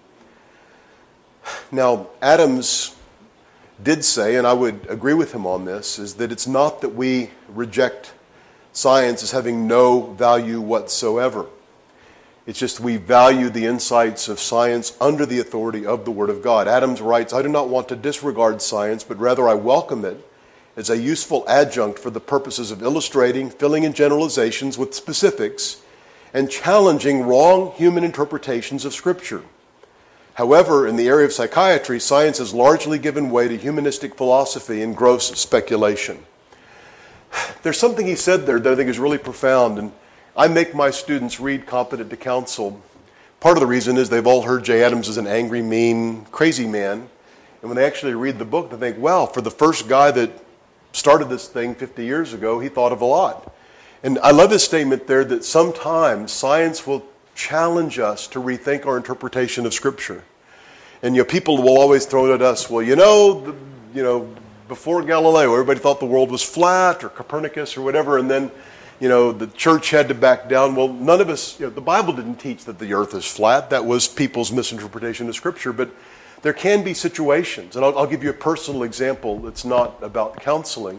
Now, Adams did say, and I would agree with him on this, is that it's not that we reject science as having no value whatsoever. It's just we value the insights of science under the authority of the Word of God. Adams writes, "I do not want to disregard science, but rather I welcome it as a useful adjunct for the purposes of illustrating, filling in generalizations with specifics, and challenging wrong human interpretations of Scripture. However, in the area of psychiatry, science has largely given way to humanistic philosophy and gross speculation." There's something he said there that I think is really profound, and I make my students read Competent to Counsel. Part of the reason is they've all heard Jay Adams is an angry, mean, crazy man. And when they actually read the book, they think, wow, for the first guy that started this thing 50 years ago, he thought of a lot. And I love his statement there that sometimes science will challenge us to rethink our interpretation of Scripture. And people will always throw it at us, well, before Galileo, everybody thought the world was flat, or Copernicus, or whatever, and then the church had to back down. Well, none of us, the Bible didn't teach that the earth is flat. That was people's misinterpretation of Scripture. But there can be situations, and I'll give you a personal example that's not about counseling.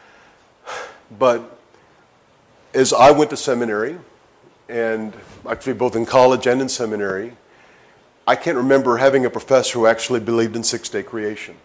But as I went to seminary, and actually both in college and in seminary, I can't remember having a professor who actually believed in six-day creation.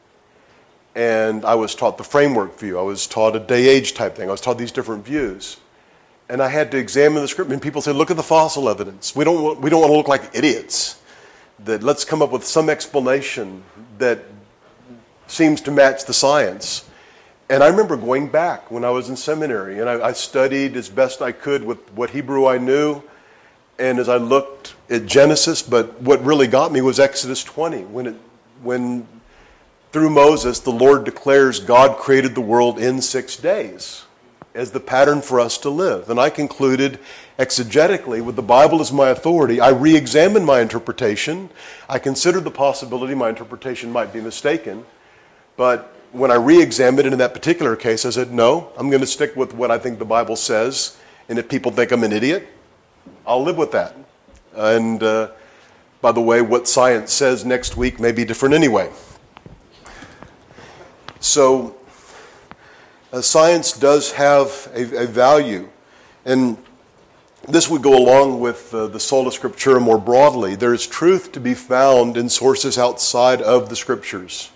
And I was taught the framework view. I was taught a day-age type thing. I was taught these different views. And I had to examine the Scripture. And people said, look at the fossil evidence. We don't want to look like idiots. That let's come up with some explanation that seems to match the science. And I remember going back when I was in seminary, and I studied as best I could with what Hebrew I knew. And as I looked at Genesis, but what really got me was Exodus 20, when through Moses, the Lord declares God created the world in 6 days as the pattern for us to live. And I concluded exegetically, with the Bible as my authority, I re-examined my interpretation. I considered the possibility my interpretation might be mistaken. But when I re-examined it in that particular case, I said, no, I'm going to stick with what I think the Bible says. And if people think I'm an idiot, I'll live with that. And by the way, what science says next week may be different anyway. So science does have a value, and this would go along with the sola scriptura more broadly. There is truth to be found in sources outside of the Scriptures.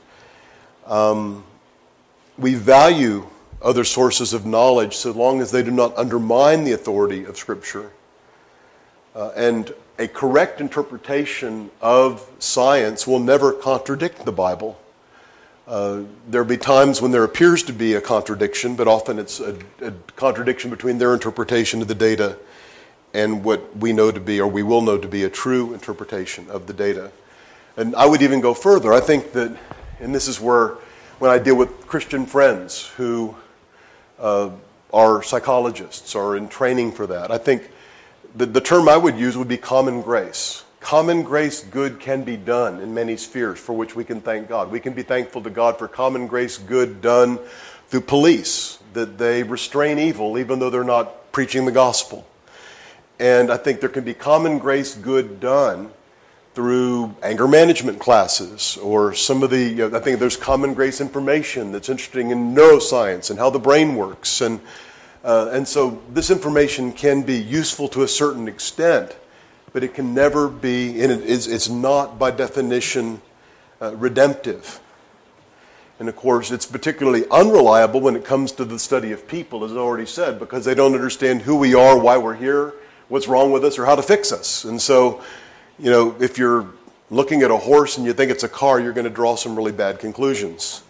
We value other sources of knowledge so long as they do not undermine the authority of Scripture. And a correct interpretation of science will never contradict the Bible. There'll be times when there appears to be a contradiction, but often it's a contradiction between their interpretation of the data and what we know to be, or we will know to be, a true interpretation of the data. And I would even go further. I think that, and this is where, when I deal with Christian friends who are psychologists or in training for that, I think the term I would use would be common grace. Common grace good can be done in many spheres for which we can thank God. We can be thankful to God for common grace good done through police, that they restrain evil even though they're not preaching the gospel. And I think there can be common grace good done through anger management classes, or some of the, I think there's common grace information that's interesting in neuroscience and how the brain works. And so this information can be useful to a certain extent, but it can never be, and it's not by definition redemptive. And of course, it's particularly unreliable when it comes to the study of people, as I already said, because they don't understand who we are, why we're here, what's wrong with us, or how to fix us. And so, if you're looking at a horse and you think it's a car, you're going to draw some really bad conclusions.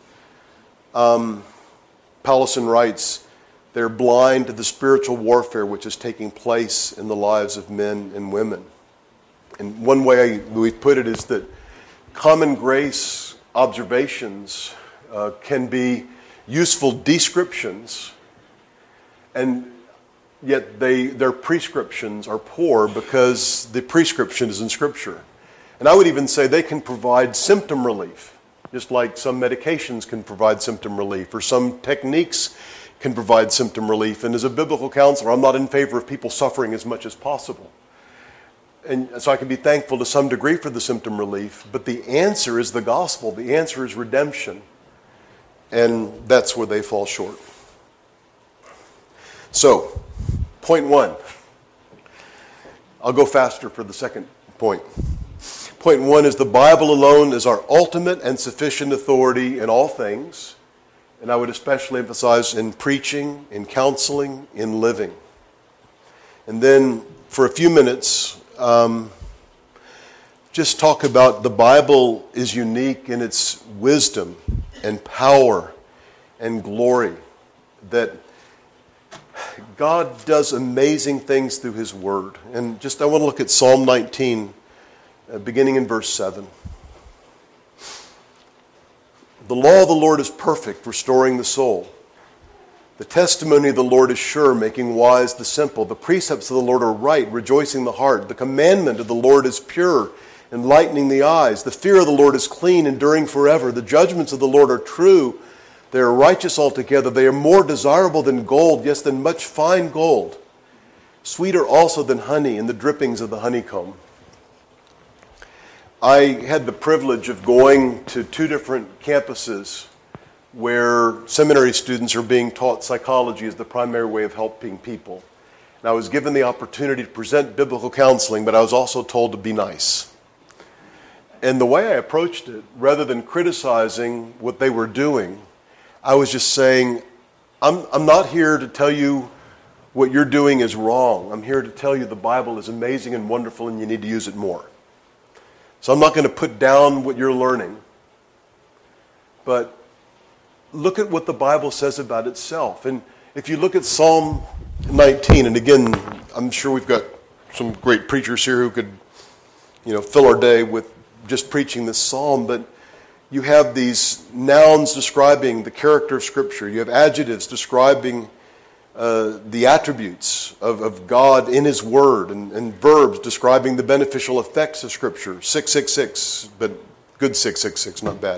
Powlison writes, they're blind to the spiritual warfare which is taking place in the lives of men and women. And one way we've put it is that common grace observations can be useful descriptions, and yet their prescriptions are poor because the prescription is in Scripture. And I would even say they can provide symptom relief, just like some medications can provide symptom relief, or some techniques can provide symptom relief. And as a biblical counselor, I'm not in favor of people suffering as much as possible. And so I can be thankful to some degree for the symptom relief, but the answer is the gospel. The answer is redemption. And that's where they fall short. So, point one. I'll go faster for the second point. Point one is the Bible alone is our ultimate and sufficient authority in all things. And I would especially emphasize in preaching, in counseling, in living. And then for a few minutes, just talk about the Bible is unique in its wisdom and power and glory. That God does amazing things through His Word. And I want to look at Psalm 19, beginning in verse 7. The law of the Lord is perfect, restoring the soul. The testimony of the Lord is sure, making wise the simple. The precepts of the Lord are right, rejoicing the heart. The commandment of the Lord is pure, enlightening the eyes. The fear of the Lord is clean, enduring forever. The judgments of the Lord are true. They are righteous altogether. They are more desirable than gold, yes, than much fine gold. Sweeter also than honey and the drippings of the honeycomb. I had the privilege of going to 2 different campuses where seminary students are being taught psychology as the primary way of helping people. And I was given the opportunity to present biblical counseling, but I was also told to be nice. And the way I approached it, rather than criticizing what they were doing, I was just saying, I'm not here to tell you what you're doing is wrong. I'm here to tell you the Bible is amazing and wonderful and you need to use it more. So I'm not going to put down what you're learning, but look at what the Bible says about itself. And if you look at Psalm 19, and again, I'm sure we've got some great preachers here who could, fill our day with just preaching this psalm, but you have these nouns describing the character of Scripture. You have adjectives describing the attributes of God in His Word, and verbs describing the beneficial effects of Scripture. 666, but good 666, not bad.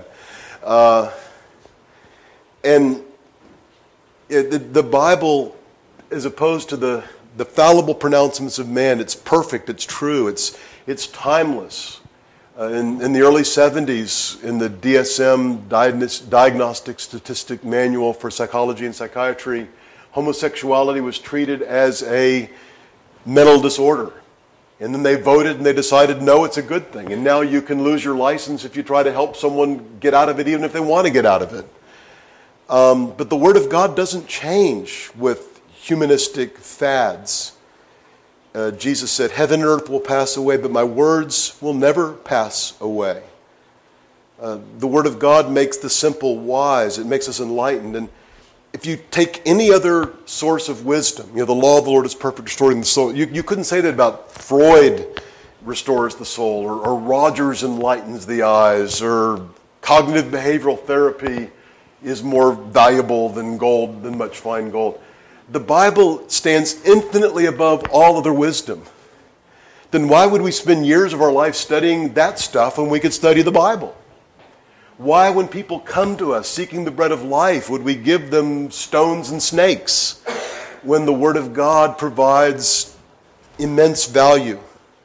And the Bible, as opposed to the fallible pronouncements of man, it's perfect, it's true, it's timeless. In the early 70s, in the DSM, Diagnostic Statistic Manual for Psychology and Psychiatry, homosexuality was treated as a mental disorder. And then they voted and they decided, no, it's a good thing. And now you can lose your license if you try to help someone get out of it, even if they want to get out of it. But the Word of God doesn't change with humanistic fads. Jesus said, heaven and earth will pass away, but my words will never pass away. The Word of God makes the simple wise. It makes us enlightened. And if you take any other source of wisdom, the law of the Lord is perfect, restoring the soul. You couldn't say that about Freud restores the soul, or Rogers enlightens the eyes, or cognitive behavioral therapy is more valuable than gold, than much fine gold. The Bible stands infinitely above all other wisdom. Then why would we spend years of our life studying that stuff when we could study the Bible? Why, when people come to us seeking the bread of life, would we give them stones and snakes when the Word of God provides immense value?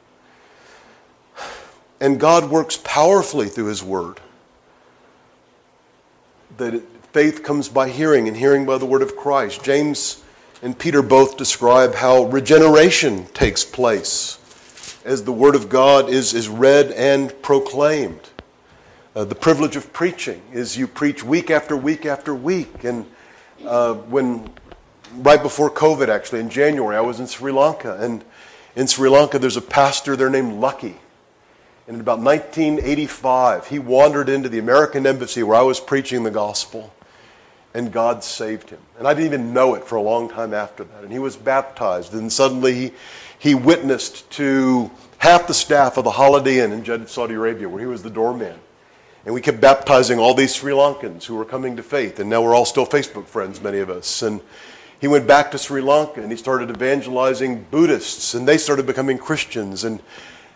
And God works powerfully through His Word. That faith comes by hearing, and hearing by the Word of Christ. James and Peter both describe how regeneration takes place as the Word of God is read and proclaimed. The privilege of preaching is you preach week after week after week. And right before COVID, actually, in January, I was in Sri Lanka. And in Sri Lanka, there's a pastor there named Lucky. And in about 1985, he wandered into the American embassy where I was preaching the gospel. And God saved him. And I didn't even know it for a long time after that. And he was baptized. And suddenly he witnessed to half the staff of the Holiday Inn in Jeddah, Saudi Arabia, where he was the doorman. And we kept baptizing all these Sri Lankans who were coming to faith. And now we're all still Facebook friends, many of us. And he went back to Sri Lanka and he started evangelizing Buddhists. And they started becoming Christians. And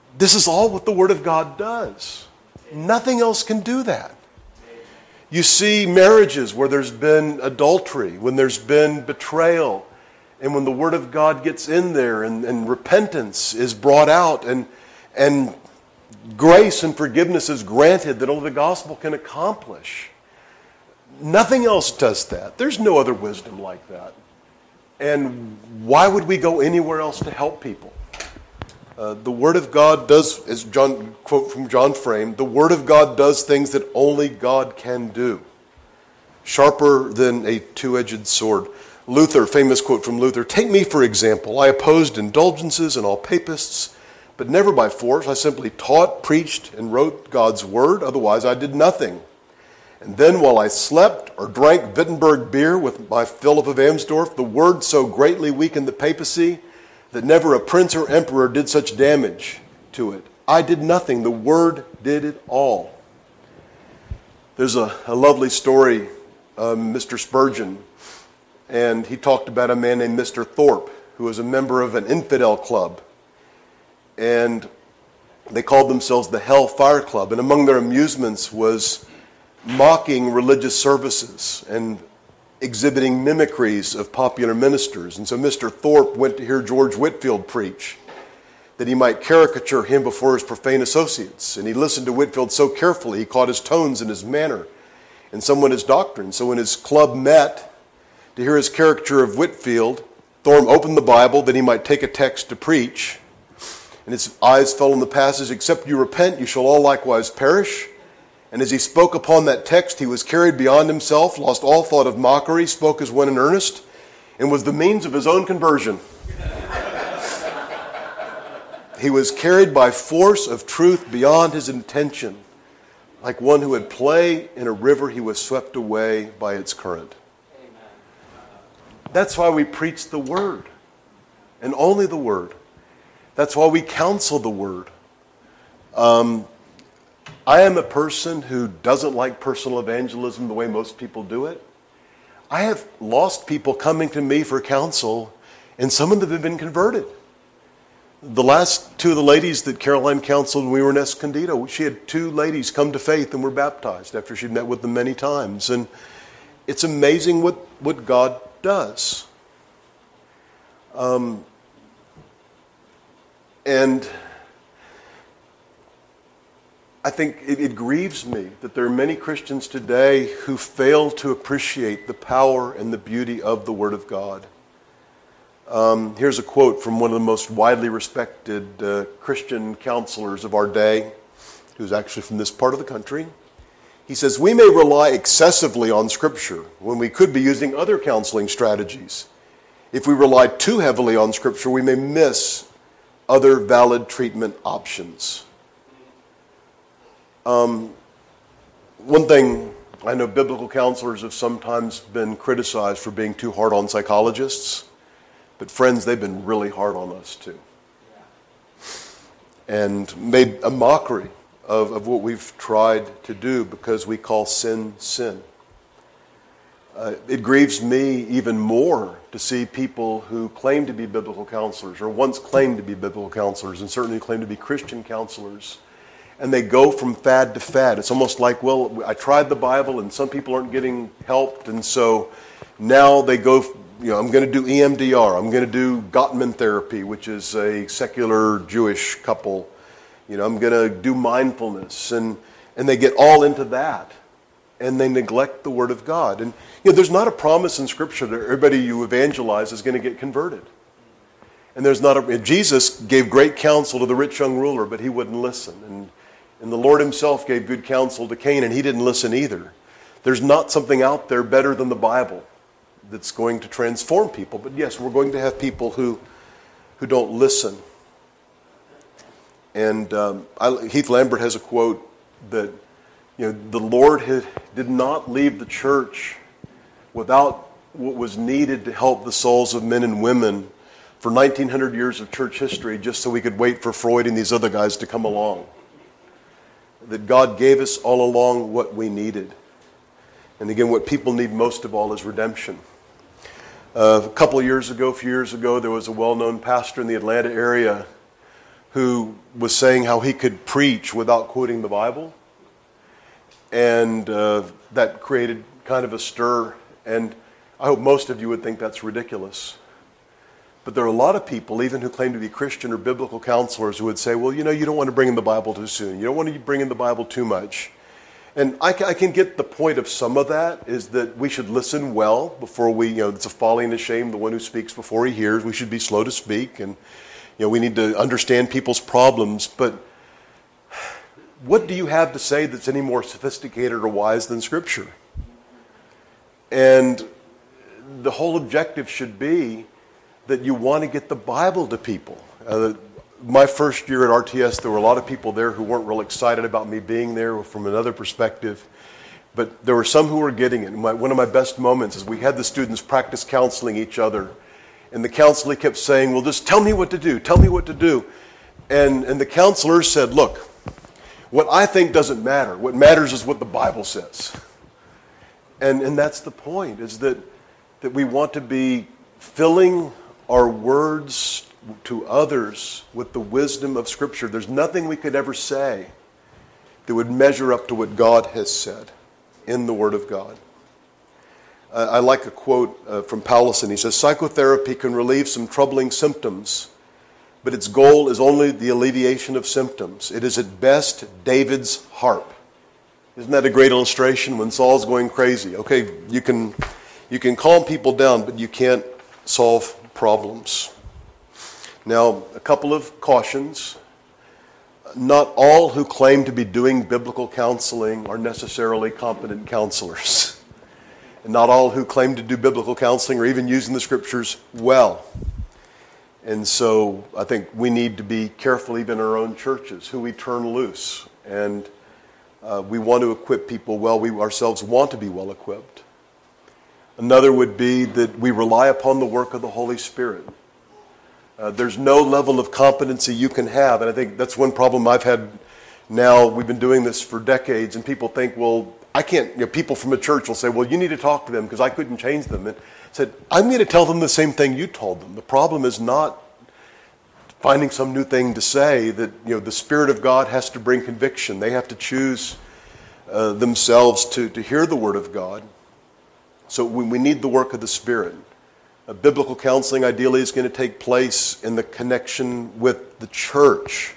This is all what the Word of God does. Nothing else can do that. You see marriages where there's been adultery, when there's been betrayal, and when the Word of God gets in there and repentance is brought out and grace and forgiveness is granted that only the gospel can accomplish. Nothing else does that. There's no other wisdom like that. And why would we go anywhere else to help people? The Word of God does, as John, quote from John Frame, the Word of God does things that only God can do. Sharper than a two-edged sword. Luther, famous quote from Luther, "Take me for example. I opposed indulgences and all papists, but never by force. I simply taught, preached, and wrote God's Word. Otherwise I did nothing. And then while I slept or drank Wittenberg beer with my Philip of Amsdorf, the Word so greatly weakened the papacy that never a prince or emperor did such damage to it. I did nothing. The Word did it all." There's a lovely story, Mr. Spurgeon, and he talked about a man named Mr. Thorpe, who was a member of an infidel club. And they called themselves the Hellfire Club. And among their amusements was mocking religious services and exhibiting mimicries of popular ministers. And so Mr. Thorpe went to hear George Whitefield preach, that he might caricature him before his profane associates. And he listened to Whitefield so carefully, he caught his tones and his manner and somewhat his doctrine. So when his club met to hear his caricature of Whitefield, Thorpe opened the Bible that he might take a text to preach. And his eyes fell on the passage, "Except you repent, you shall all likewise perish." And as he spoke upon that text, he was carried beyond himself, lost all thought of mockery, spoke as one in earnest, and was the means of his own conversion. He was carried by force of truth beyond his intention. Like one who would play in a river, he was swept away by its current. That's why we preach the Word, and only the Word. That's why we counsel the Word. I am a person who doesn't like personal evangelism the way most people do it. I have lost people coming to me for counsel, and some of them have been converted. The last two of the ladies that Caroline counseled when we were in Escondido, she had two ladies come to faith and were baptized after she'd met with them many times. And it's amazing what God does. And I think it grieves me that there are many Christians today who fail to appreciate the power and the beauty of the Word of God. Here's a quote from one of the most widely respected Christian counselors of our day, who's actually from this part of the country. He says, "We may rely excessively on Scripture when we could be using other counseling strategies. If we rely too heavily on Scripture, we may miss other valid treatment options." One thing, I know biblical counselors have sometimes been criticized for being too hard on psychologists, but friends, they've been really hard on us too. And made a mockery of what we've tried to do because we call sin, sin. It grieves me even more to see people who claim to be biblical counselors, or once claimed to be biblical counselors, and certainly claim to be Christian counselors, and they go from fad to fad. It's almost like, well, I tried the Bible and some people aren't getting helped, and so now they go, I'm going to do EMDR, I'm going to do Gottman therapy, which is a secular Jewish couple. I'm going to do mindfulness, and they get all into that, and they neglect the Word of God. And there's not a promise in Scripture that everybody you evangelize is going to get converted. And there's not Jesus gave great counsel to the rich young ruler, but he wouldn't listen. And the Lord himself gave good counsel to Cain, and he didn't listen either. There's not something out there better than the Bible that's going to transform people. But yes, we're going to have people who don't listen. And Heath Lambert has a quote that the Lord did not leave the church without what was needed to help the souls of men and women for 1900 years of church history just so we could wait for Freud and these other guys to come along. That God gave us all along what we needed. And again, what people need most of all is redemption. A few years ago, there was a well-known pastor in the Atlanta area who was saying how he could preach without quoting the Bible. And that created kind of a stir. And I hope most of you would think that's ridiculous. But there are a lot of people, even who claim to be Christian or biblical counselors, who would say, well, you don't want to bring in the Bible too soon. You don't want to bring in the Bible too much. And I can get the point of some of that, is that we should listen well before we, it's a folly and a shame, the one who speaks before he hears. We should be slow to speak, and we need to understand people's problems. But what do you have to say that's any more sophisticated or wise than Scripture? And the whole objective should be that you want to get the Bible to people. My first year at RTS, there were a lot of people there who weren't real excited about me being there from another perspective. But there were some who were getting it. One of my best moments is we had the students practice counseling each other. And the counselor kept saying, well, just tell me what to do. Tell me what to do. And the counselor said, look, what I think doesn't matter. What matters is what the Bible says. And that's the point, is that we want to be filling our words to others with the wisdom of Scripture. There's nothing we could ever say that would measure up to what God has said in the Word of God. I like a quote from Paulson. He says, psychotherapy can relieve some troubling symptoms, but its goal is only the alleviation of symptoms. It is at best David's harp. Isn't that a great illustration? When Saul's going crazy, okay, you can calm people down, but you can't solve problems. Now, a couple of cautions. Not all who claim to be doing biblical counseling are necessarily competent counselors. And not all who claim to do biblical counseling are even using the Scriptures well. And so I think we need to be careful even in our own churches who we turn loose. And we want to equip people well. We ourselves want to be well equipped. Another would be that we rely upon the work of the Holy Spirit. There's no level of competency you can have, and I think that's one problem I've had now. We've been doing this for decades, and people think, well, I can't, people from a church will say, well, you need to talk to them because I couldn't change them. And I said, I'm going to tell them the same thing you told them. The problem is not finding some new thing to say. That the Spirit of God has to bring conviction. They have to choose themselves to hear the Word of God. So we need the work of the Spirit. Biblical counseling ideally is going to take place in the connection with the church.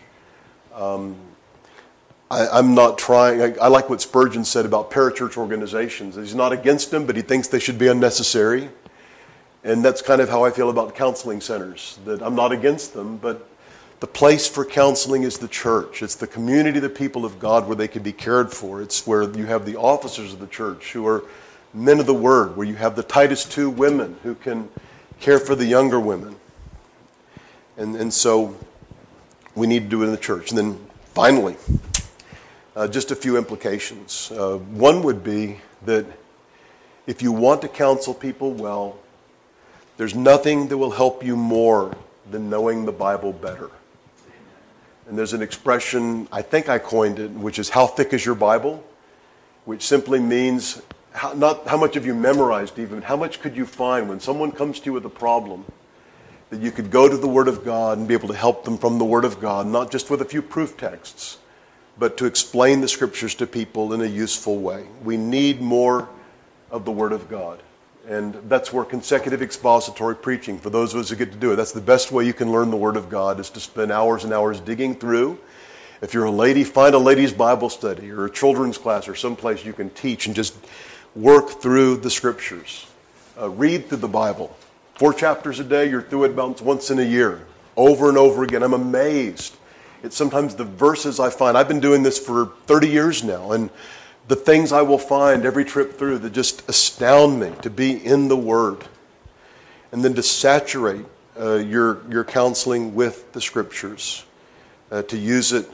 I'm not trying. I like what Spurgeon said about parachurch organizations. He's not against them, but he thinks they should be unnecessary. And that's kind of how I feel about counseling centers. That I'm not against them, but the place for counseling is the church. It's the community, the people of God, where they can be cared for. It's where you have the officers of the church who are men of the Word, where you have the Titus II women who can care for the younger women. And so we need to do it in the church. And then finally, just a few implications. One would be that if you want to counsel people well, there's nothing that will help you more than knowing the Bible better. And there's an expression, I think I coined it, which is, how thick is your Bible? Which simply means not how much have you memorized even, how much could you find when someone comes to you with a problem, that you could go to the Word of God and be able to help them from the Word of God, not just with a few proof texts, but to explain the Scriptures to people in a useful way. We need more of the Word of God. And that's where consecutive expository preaching, for those of us who get to do it, that's the best way you can learn the Word of God, is to spend hours and hours digging through. If you're a lady, find a ladies' Bible study or a children's class or someplace you can teach and just work through the Scriptures. Read through the Bible. 4 chapters a day, you're through it about once in a year, over and over again. I'm amazed. It's sometimes the verses I find. I've been doing this for 30 years now, and the things I will find every trip through that just astound me, to be in the Word. And then to saturate your counseling with the Scriptures, to use it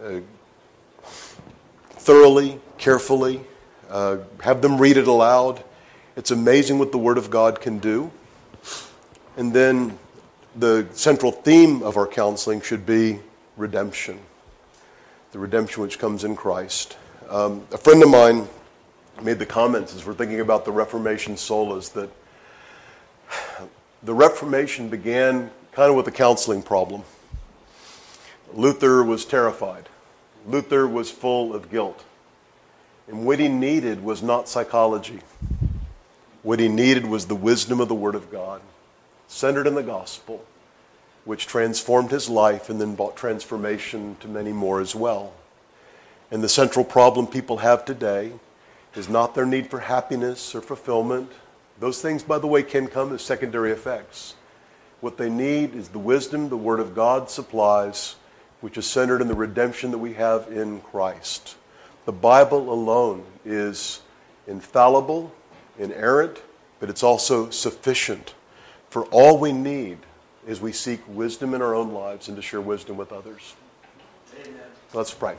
thoroughly, carefully, have them read it aloud. It's amazing what the Word of God can do. And then the central theme of our counseling should be redemption. The redemption which comes in Christ. A friend of mine made the comments as we're thinking about the Reformation solas that the Reformation began kind of with a counseling problem. Luther was terrified. Luther was full of guilt. And what he needed was not psychology. What he needed was the wisdom of the Word of God, centered in the gospel, which transformed his life and then brought transformation to many more as well. And the central problem people have today is not their need for happiness or fulfillment. Those things, by the way, can come as secondary effects. What they need is the wisdom the Word of God supplies, which is centered in the redemption that we have in Christ. The Bible alone is infallible, inerrant, but it's also sufficient for all we need as we seek wisdom in our own lives and to share wisdom with others. Amen. Let's pray.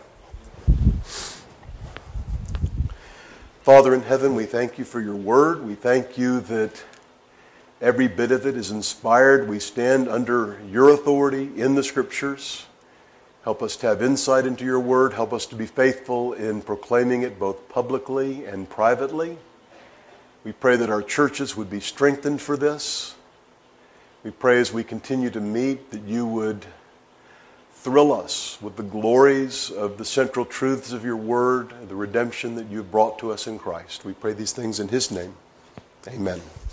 Father in heaven, we thank you for your word. We thank you that every bit of it is inspired. We stand under your authority in the Scriptures. Help us to have insight into your word. Help us to be faithful in proclaiming it both publicly and privately. We pray that our churches would be strengthened for this. We pray as we continue to meet that you would thrill us with the glories of the central truths of your word and the redemption that you've brought to us in Christ. We pray these things in his name. Amen.